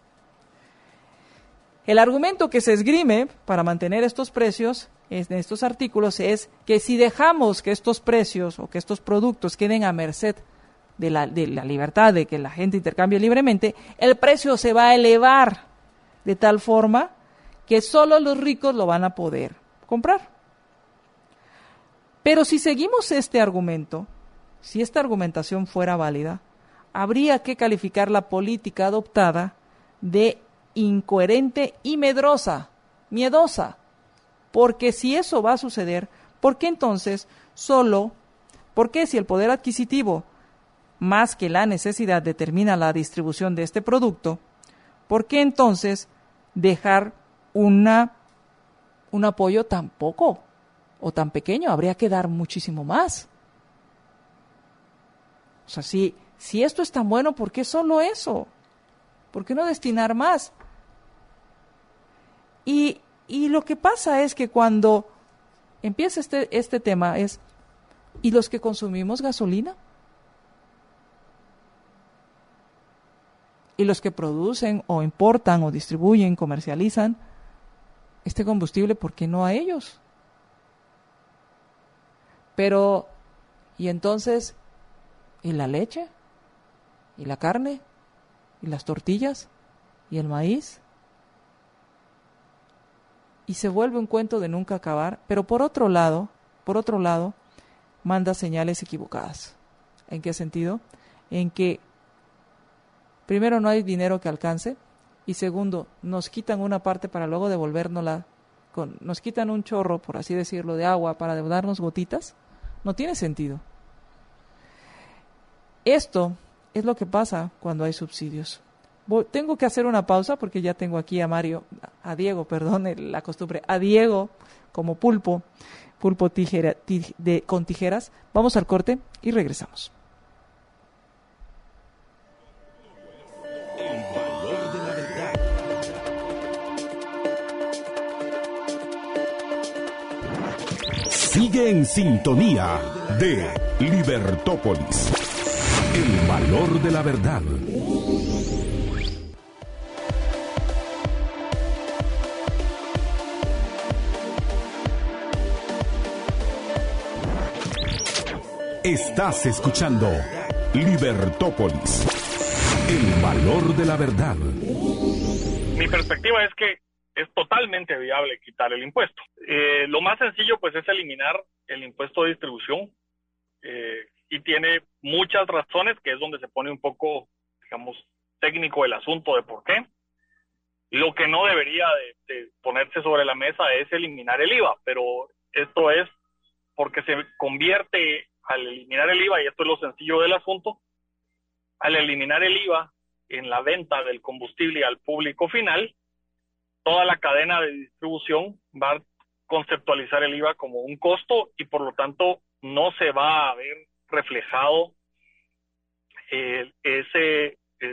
El argumento que se esgrime para mantener estos precios en estos artículos es que si dejamos que estos precios o que estos productos queden a merced de la libertad de que la gente intercambie libremente, el precio se va a elevar de tal forma que solo los ricos lo van a poder comprar. Pero si seguimos este argumento, si esta argumentación fuera válida, habría que calificar la política adoptada de incoherente y miedosa, porque si eso va a suceder, ¿por qué entonces por qué si el poder adquisitivo más que la necesidad determina la distribución de este producto, por qué entonces dejar un apoyo tan poco o tan pequeño? Habría que dar muchísimo más. O sea, si esto es tan bueno, ¿por qué solo eso? ¿Por qué no destinar más? Y lo que pasa es que cuando empieza este tema es, ¿y los que consumimos gasolina? ¿Y los que producen o importan o distribuyen, comercializan este combustible, por qué no a ellos? Pero, ¿y entonces, y la leche? ¿Y la carne? ¿Y las tortillas? ¿Y el maíz? Y se vuelve un cuento de nunca acabar, pero por otro lado, manda señales equivocadas. ¿En qué sentido? En que, primero, no hay dinero que alcance, y segundo, nos quitan una parte para luego devolvérnosla, nos quitan un chorro, por así decirlo, de agua para darnos gotitas. No tiene sentido. Esto es lo que pasa cuando hay subsidios. Tengo que hacer una pausa porque ya tengo aquí a Diego como pulpo con tijeras. Vamos al corte y regresamos. El valor de la verdad. Sigue en sintonía de Libertópolis. El valor de la verdad. Estás escuchando Libertópolis, el valor de la verdad. Mi perspectiva es que es totalmente viable quitar el impuesto. Lo más sencillo pues es eliminar el impuesto de distribución y tiene muchas razones, que es donde se pone un poco, digamos, técnico el asunto de por qué. Lo que no debería de ponerse sobre la mesa es eliminar el IVA, pero esto es porque se convierte, al eliminar el IVA, y esto es lo sencillo del asunto, al eliminar el IVA en la venta del combustible al público final, toda la cadena de distribución va a conceptualizar el IVA como un costo y por lo tanto no se va a ver reflejado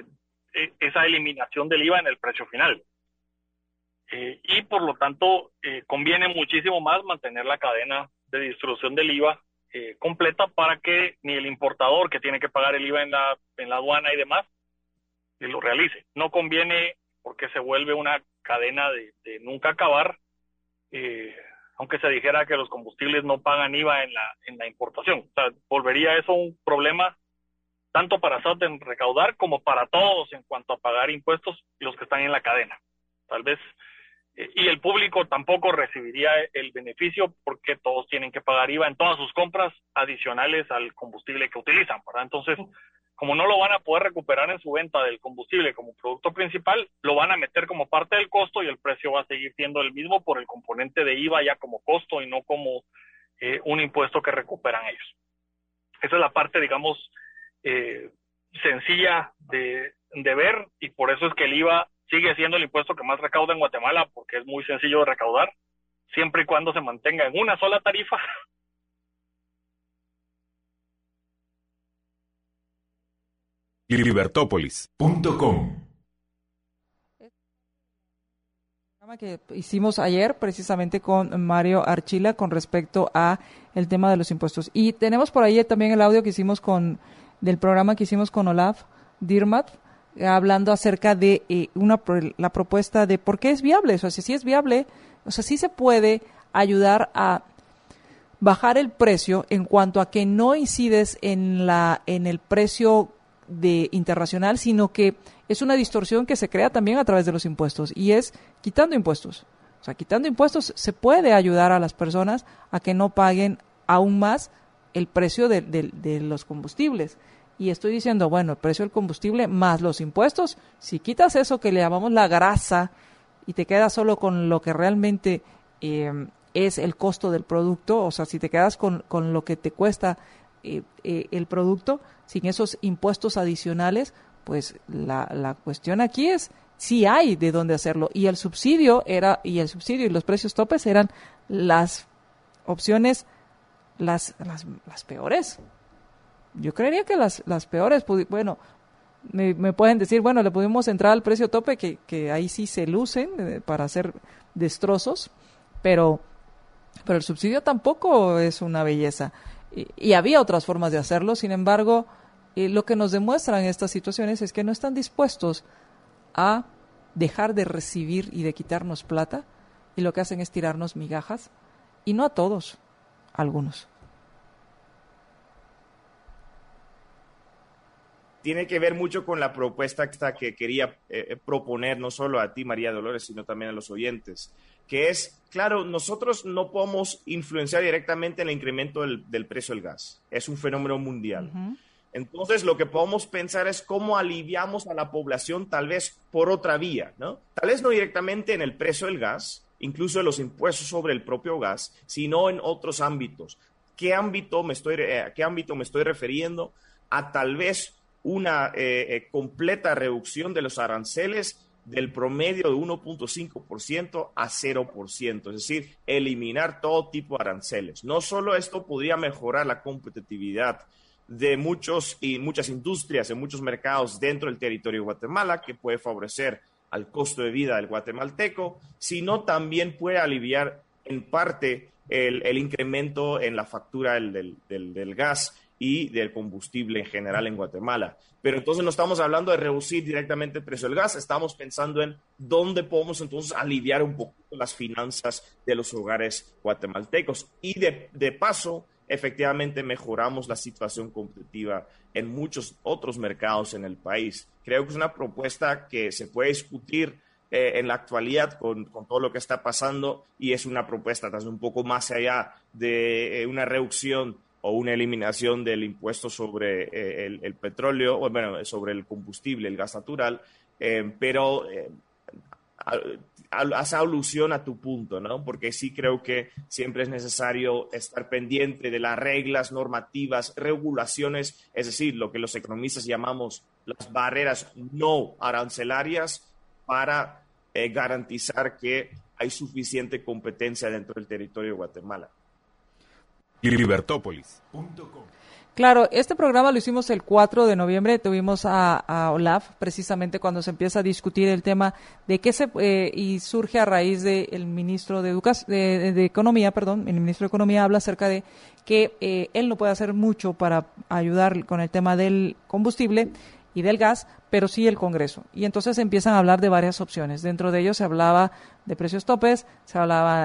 esa eliminación del IVA en el precio final. Y por lo tanto, conviene muchísimo más mantener la cadena de distribución del IVA completa para que ni el importador que tiene que pagar el IVA en la aduana y demás lo realice. No conviene porque se vuelve una cadena de nunca acabar, aunque se dijera que los combustibles no pagan IVA en la importación. O sea, volvería eso un problema tanto para SAT en recaudar como para todos en cuanto a pagar impuestos los que están en la cadena. Tal vez, y el público tampoco recibiría el beneficio porque todos tienen que pagar IVA en todas sus compras adicionales al combustible que utilizan, ¿verdad? Entonces, como no lo van a poder recuperar en su venta del combustible como producto principal, lo van a meter como parte del costo y el precio va a seguir siendo el mismo por el componente de IVA ya como costo y no como un impuesto que recuperan ellos. Esa es la parte, digamos, sencilla de ver, y por eso es que el IVA sigue siendo el impuesto que más recauda en Guatemala, porque es muy sencillo de recaudar, siempre y cuando se mantenga en una sola tarifa. Libertópolis.com. Que hicimos ayer precisamente con Mario Archila con respecto a el tema de los impuestos, y tenemos por ahí también el audio que hicimos del programa que hicimos con Olaf Dirmat, hablando acerca de la propuesta de por qué es viable, o sea, si es viable, o sea, sí se puede ayudar a bajar el precio en cuanto a que no incides en el precio internacional, sino que es una distorsión que se crea también a través de los impuestos, y es quitando impuestos. O sea, quitando impuestos se puede ayudar a las personas a que no paguen aún más el precio de los combustibles. Y estoy diciendo, bueno, el precio del combustible más los impuestos, si quitas eso que le llamamos la grasa y te quedas solo con lo que realmente es el costo del producto, o sea, si te quedas con lo que te cuesta el producto, sin esos impuestos adicionales, pues la cuestión aquí es si hay de dónde hacerlo, y el subsidio y los precios topes eran las opciones las peores. Yo creería que las peores, bueno, me pueden decir, bueno, le pudimos entrar al precio tope, que ahí sí se lucen para hacer destrozos, pero el subsidio tampoco es una belleza. Y había otras formas de hacerlo, sin embargo, lo que nos demuestran estas situaciones es que no están dispuestos a dejar de recibir y de quitarnos plata, y lo que hacen es tirarnos migajas, y no a todos, a algunos. Tiene que ver mucho con la propuesta que quería proponer, no solo a ti, María Dolores, sino también a los oyentes, que es, claro, nosotros no podemos influenciar directamente en el incremento del precio del gas. Es un fenómeno mundial. Uh-huh. Entonces, lo que podemos pensar es cómo aliviamos a la población tal vez por otra vía, ¿no? Tal vez no directamente en el precio del gas, incluso en los impuestos sobre el propio gas, sino en otros ámbitos. ¿A qué ámbito me estoy refiriendo? A tal vez una completa reducción de los aranceles del promedio de 1.5% a 0%, es decir, eliminar todo tipo de aranceles. No solo esto podría mejorar la competitividad de muchas industrias en muchos mercados dentro del territorio de Guatemala, que puede favorecer al costo de vida del guatemalteco, sino también puede aliviar en parte el incremento en la factura del gas y del combustible en general en Guatemala. Pero entonces no estamos hablando de reducir directamente el precio del gas, estamos pensando en dónde podemos entonces aliviar un poco las finanzas de los hogares guatemaltecos. Y de paso, efectivamente mejoramos la situación competitiva en muchos otros mercados en el país. Creo que es una propuesta que se puede discutir en la actualidad con todo lo que está pasando, y es una propuesta tal vez un poco más allá de una reducción o una eliminación del impuesto sobre el petróleo, o bueno, sobre el combustible, el gas natural, pero hace alusión a tu punto, ¿no? Porque sí creo que siempre es necesario estar pendiente de las reglas, normativas, regulaciones, es decir, lo que los economistas llamamos las barreras no arancelarias, para garantizar que hay suficiente competencia dentro del territorio de Guatemala. Libertópolis.com. Claro, este programa lo hicimos el 4 de noviembre, tuvimos a Olaf precisamente cuando se empieza a discutir el tema de qué y surge a raíz del ministro de Economía, el ministro de Economía habla acerca de que él no puede hacer mucho para ayudar con el tema del combustible y del gas, pero sí el Congreso. Y entonces empiezan a hablar de varias opciones. Dentro de ellos se hablaba de precios topes, se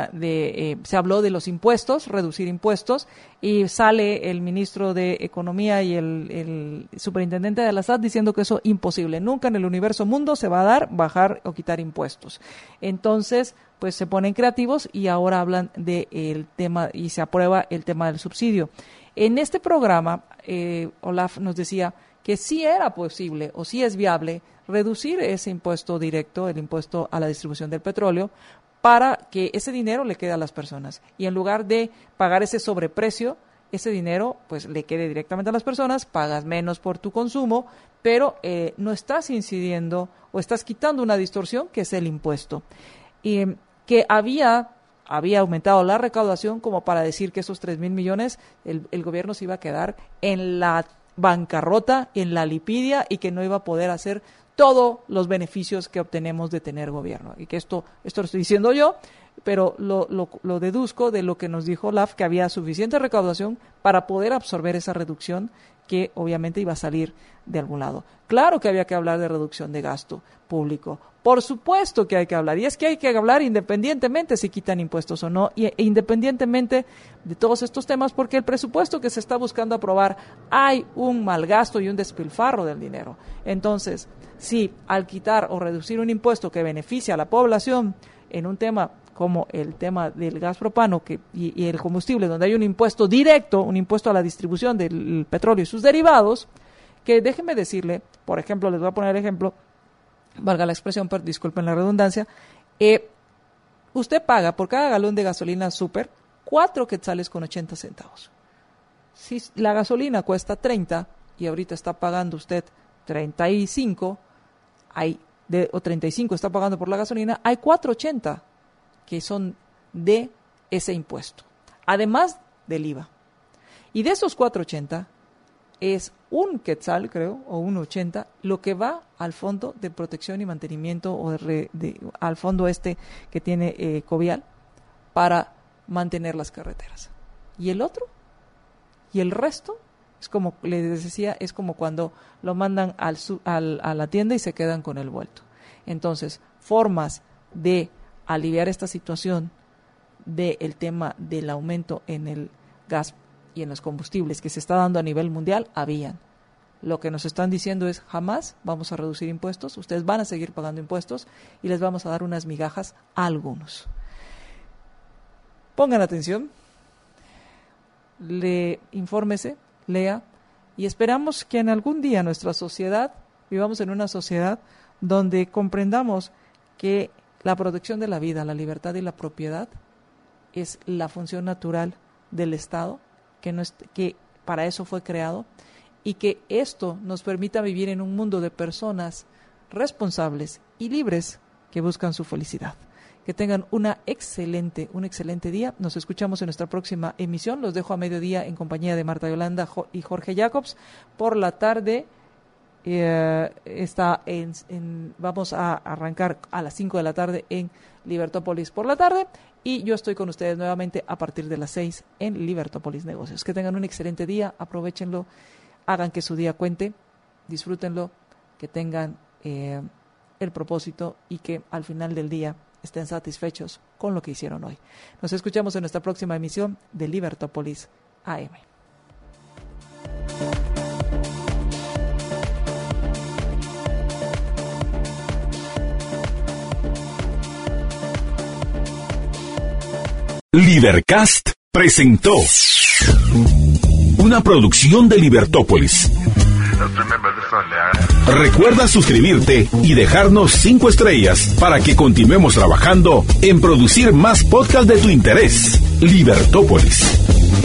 habló de los impuestos, reducir impuestos, y sale el ministro de Economía y el superintendente de la SAT diciendo que eso es imposible. Nunca en el universo mundo se va a dar bajar o quitar impuestos. Entonces, pues se ponen creativos y ahora hablan del tema y se aprueba el tema del subsidio. En este programa, Olaf nos decía que sí era posible o sí es viable reducir ese impuesto directo, el impuesto a la distribución del petróleo, para que ese dinero le quede a las personas. Y en lugar de pagar ese sobreprecio, ese dinero pues le quede directamente a las personas, pagas menos por tu consumo, pero no estás incidiendo o estás quitando una distorsión que es el impuesto. Y que había aumentado la recaudación como para decir que esos 3,000 millones el gobierno se iba a quedar en la bancarrota, en la lipidia, y que no iba a poder hacer todos los beneficios que obtenemos de tener gobierno. Y que esto lo estoy diciendo yo, pero lo deduzco de lo que nos dijo Olaf, que había suficiente recaudación para poder absorber esa reducción que obviamente iba a salir de algún lado. Claro que había que hablar de reducción de gasto público. Por supuesto que hay que hablar. Y es que hay que hablar independientemente si quitan impuestos o no, e independientemente de todos estos temas, porque el presupuesto que se está buscando aprobar hay un mal gasto y un despilfarro del dinero. Entonces, si al quitar o reducir un impuesto que beneficia a la población en un tema como el tema del gas propano y el combustible, donde hay un impuesto directo, un impuesto a la distribución del petróleo y sus derivados, que déjeme decirle, por ejemplo, les voy a poner el ejemplo, valga la expresión, pero disculpen la redundancia, usted paga por cada galón de gasolina súper 4 quetzales con 80 centavos. Si la gasolina cuesta 30 y ahorita está pagando usted 35, o 35 está pagando por la gasolina, hay 4.80 que son de ese impuesto, además del IVA. Y de esos 4.80 es un quetzal, creo, o 1.80, lo que va al Fondo de Protección y Mantenimiento, o al fondo que tiene Covial, para mantener las carreteras. ¿Y el otro? ¿Y el resto? Es como les decía, es como cuando lo mandan a la tienda y se quedan con el vuelto. Entonces, formas de aliviar esta situación del tema del aumento en el gas y en los combustibles que se está dando a nivel mundial, habían. Lo que nos están diciendo es: jamás vamos a reducir impuestos, ustedes van a seguir pagando impuestos y les vamos a dar unas migajas a algunos. Pongan atención, infórmese, lea, y esperamos que en algún día nuestra sociedad, vivamos en una sociedad donde comprendamos que la protección de la vida, la libertad y la propiedad es la función natural del Estado, que para eso fue creado, y que esto nos permita vivir en un mundo de personas responsables y libres que buscan su felicidad. Que tengan un excelente día. Nos escuchamos en nuestra próxima emisión. Los dejo a mediodía en compañía de Marta Yolanda y Jorge Jacobs. Por la tarde vamos a arrancar a las 5 de la tarde en Libertópolis por la tarde, y yo estoy con ustedes nuevamente a partir de las 6 en Libertópolis Negocios. Que tengan un excelente día, aprovéchenlo, hagan que su día cuente, disfrútenlo, que tengan el propósito y que al final del día estén satisfechos con lo que hicieron hoy. Nos escuchamos en nuestra próxima emisión de Libertópolis AM. Libercast presentó una producción de Libertópolis. Recuerda suscribirte y dejarnos 5 estrellas para que continuemos trabajando en producir más podcasts de tu interés. Libertópolis.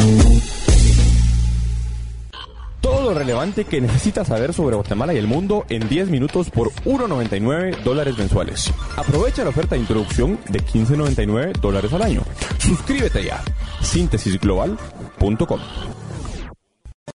Todo lo relevante que necesitas saber sobre Guatemala y el mundo en 10 minutos por $1.99 mensuales. Aprovecha la oferta de introducción de $15.99 al año. Suscríbete ya. Síntesisglobal.com